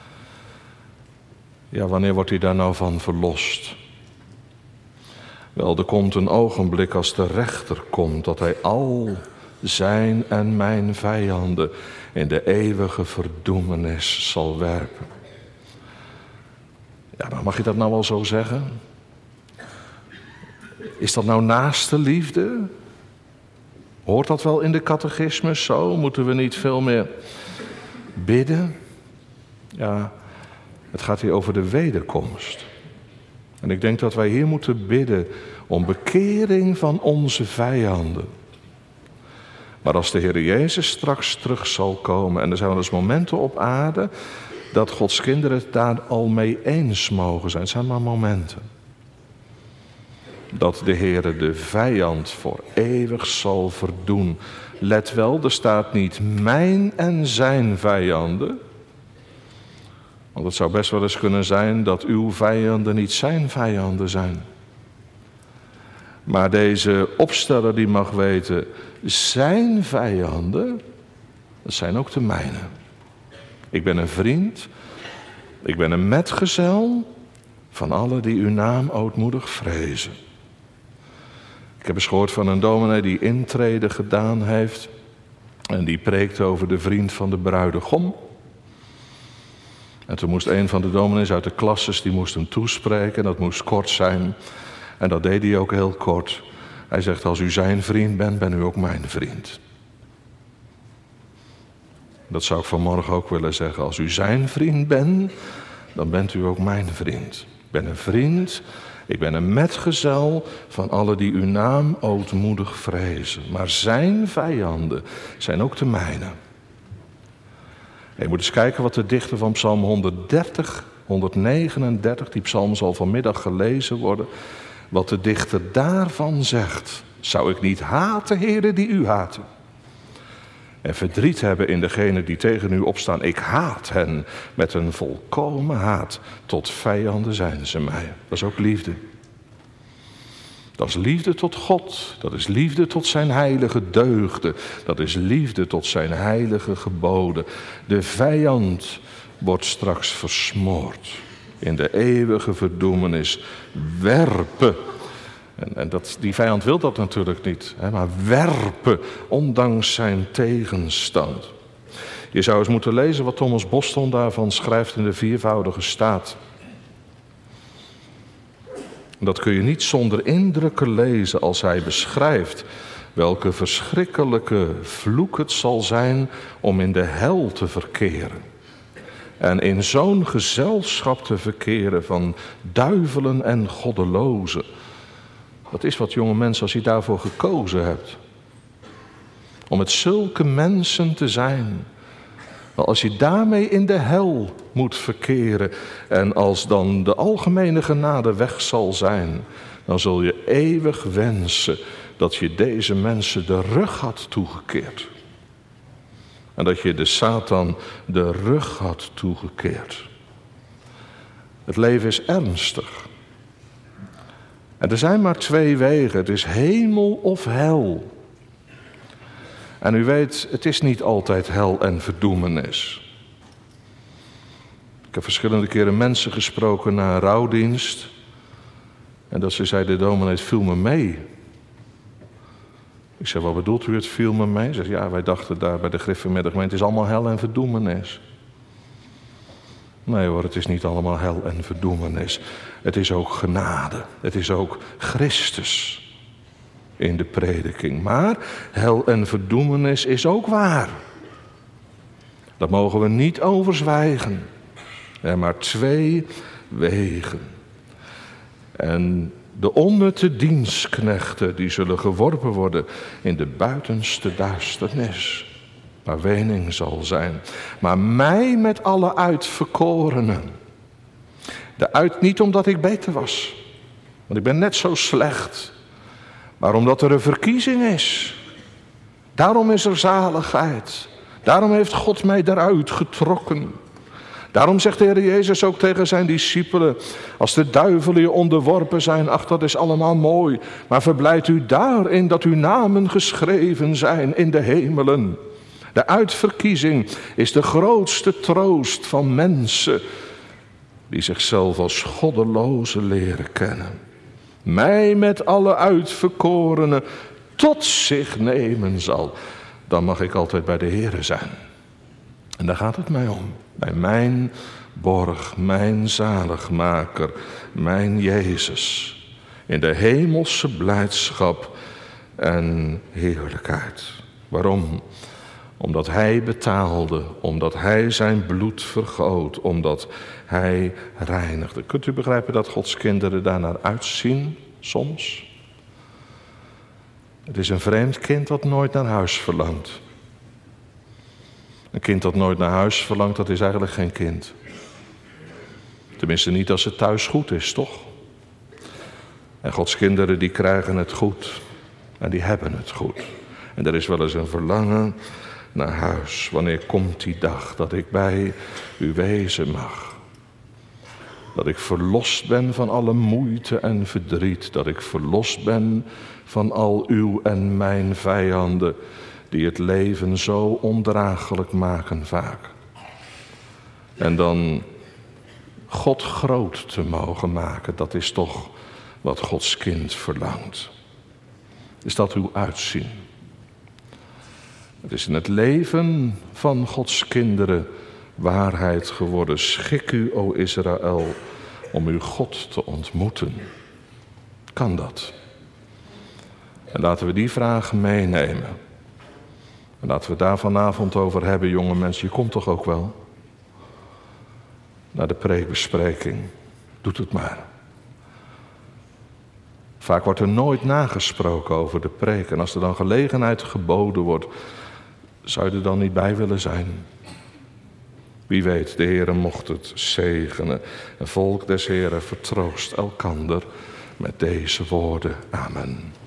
Speaker 1: Ja, wanneer wordt hij daar nou van verlost? Wel, er komt een ogenblik als de rechter komt, dat hij al zijn en mijn vijanden in de eeuwige verdoemenis zal werpen. Ja, maar mag je dat nou wel zo zeggen? Is dat nou naaste liefde? Hoort dat wel in de catechismus zo? Moeten we niet veel meer bidden? Ja, het gaat hier over de wederkomst. En ik denk dat wij hier moeten bidden om bekering van onze vijanden. Maar als de Heer Jezus straks terug zal komen, en er zijn wel eens momenten op aarde dat Gods kinderen het daar al mee eens mogen zijn. Het zijn maar momenten. Dat de Heere de vijand voor eeuwig zal verdoen. Let wel, er staat niet mijn en zijn vijanden. Want het zou best wel eens kunnen zijn dat uw vijanden niet zijn vijanden zijn. Maar deze opsteller die mag weten, zijn vijanden, dat zijn ook de mijne. Ik ben een vriend, ik ben een metgezel van allen die uw naam ootmoedig vrezen. Ik heb eens gehoord van een dominee die intrede gedaan heeft en die preekt over de vriend van de bruidegom. En toen moest een van de dominees uit de klasses, die moest hem toespreken en dat moest kort zijn. En dat deed hij ook heel kort. Hij zegt, als u zijn vriend bent, ben u ook mijn vriend. Dat zou ik vanmorgen ook willen zeggen. Als u zijn vriend bent, dan bent u ook mijn vriend. Ik ben een vriend, ik ben een metgezel van allen die uw naam ootmoedig vrezen. Maar zijn vijanden zijn ook de mijne. Je moet eens kijken wat de dichter van Psalm honderddertig, honderdnegenendertig, die psalm zal vanmiddag gelezen worden, wat de dichter daarvan zegt. Zou ik niet haten, heren, die u haten? En verdriet hebben in degenen die tegen u opstaan. Ik haat hen met een volkomen haat. Tot vijanden zijn ze mij. Dat is ook liefde. Dat is liefde tot God. Dat is liefde tot zijn heilige deugden. Dat is liefde tot zijn heilige geboden. De vijand wordt straks versmoord. In de eeuwige verdoemenis. Werpen. En, en dat, die vijand wil dat natuurlijk niet. Hè, maar werpen, ondanks zijn tegenstand. Je zou eens moeten lezen wat Thomas Boston daarvan schrijft in de viervoudige staat. Dat kun je niet zonder indrukken lezen als hij beschrijft welke verschrikkelijke vloek het zal zijn om in de hel te verkeren. En in zo'n gezelschap te verkeren van duivelen en goddelozen. Dat is wat, jonge mensen, als je daarvoor gekozen hebt. Om met zulke mensen te zijn. Maar als je daarmee in de hel moet verkeren en als dan de algemene genade weg zal zijn, dan zul je eeuwig wensen dat je deze mensen de rug had toegekeerd. En dat je de Satan de rug had toegekeerd. Het leven is ernstig. En er zijn maar twee wegen. Het is hemel of hel. En u weet, het is niet altijd hel en verdoemenis. Ik heb verschillende keren mensen gesproken na een rouwdienst. En dat ze zeiden, dominee, het viel me mee. Ik zei, wat bedoelt u, het viel me mee? Ze zei, ja, wij dachten daar bij de Griffenmiddag, het is allemaal hel en verdoemenis. Nee hoor, het is niet allemaal hel en verdoemenis. Het is ook genade. Het is ook Christus in de prediking. Maar hel en verdoemenis is ook waar. Dat mogen we niet overzwijgen. Er zijn maar twee wegen. En de onnutte dienstknechten die zullen geworpen worden in de buitenste duisternis. Waar wening zal zijn. Maar mij met alle uitverkorenen. De uit, niet omdat ik beter was. Want ik ben net zo slecht. Maar omdat er een verkiezing is. Daarom is er zaligheid. Daarom heeft God mij daaruit getrokken. Daarom zegt de Heer Jezus ook tegen zijn discipelen. Als de duivelen je onderworpen zijn. Ach, dat is allemaal mooi. Maar verblijdt u daarin dat uw namen geschreven zijn in de hemelen. De uitverkiezing is de grootste troost van mensen die zichzelf als goddelozen leren kennen. Mij met alle uitverkorenen tot zich nemen zal. Dan mag ik altijd bij de Heere zijn. En daar gaat het mij om. Bij mijn borg, mijn zaligmaker, mijn Jezus. In de hemelse blijdschap en heerlijkheid. Waarom? Omdat hij betaalde, omdat hij zijn bloed vergoot, omdat hij reinigde. Kunt u begrijpen dat Gods kinderen daarnaar uitzien soms? Het is een vreemd kind dat nooit naar huis verlangt. Een kind dat nooit naar huis verlangt, dat is eigenlijk geen kind. Tenminste niet als het thuis goed is, toch? En Gods kinderen die krijgen het goed. En die hebben het goed. En er is wel eens een verlangen naar huis. Wanneer komt die dag dat ik bij u wezen mag? Dat ik verlost ben van alle moeite en verdriet. Dat ik verlost ben van al uw en mijn vijanden. die het leven zo ondraaglijk maken vaak. En dan God groot te mogen maken, dat is toch wat Gods kind verlangt. Is dat uw uitzien? Het is in het leven van Gods kinderen waarheid geworden. Schik u, o Israël, om uw God te ontmoeten. Kan dat? En laten we die vraag meenemen. En laten we daar vanavond over hebben, jonge mensen. Je komt toch ook wel? Naar de preekbespreking. Doet het maar. Vaak wordt er nooit nagesproken over de preek. En als er dan gelegenheid geboden wordt, zou je er dan niet bij willen zijn? Wie weet, de Heere mocht het zegenen. En volk des Heeren vertroost elkander met deze woorden. Amen.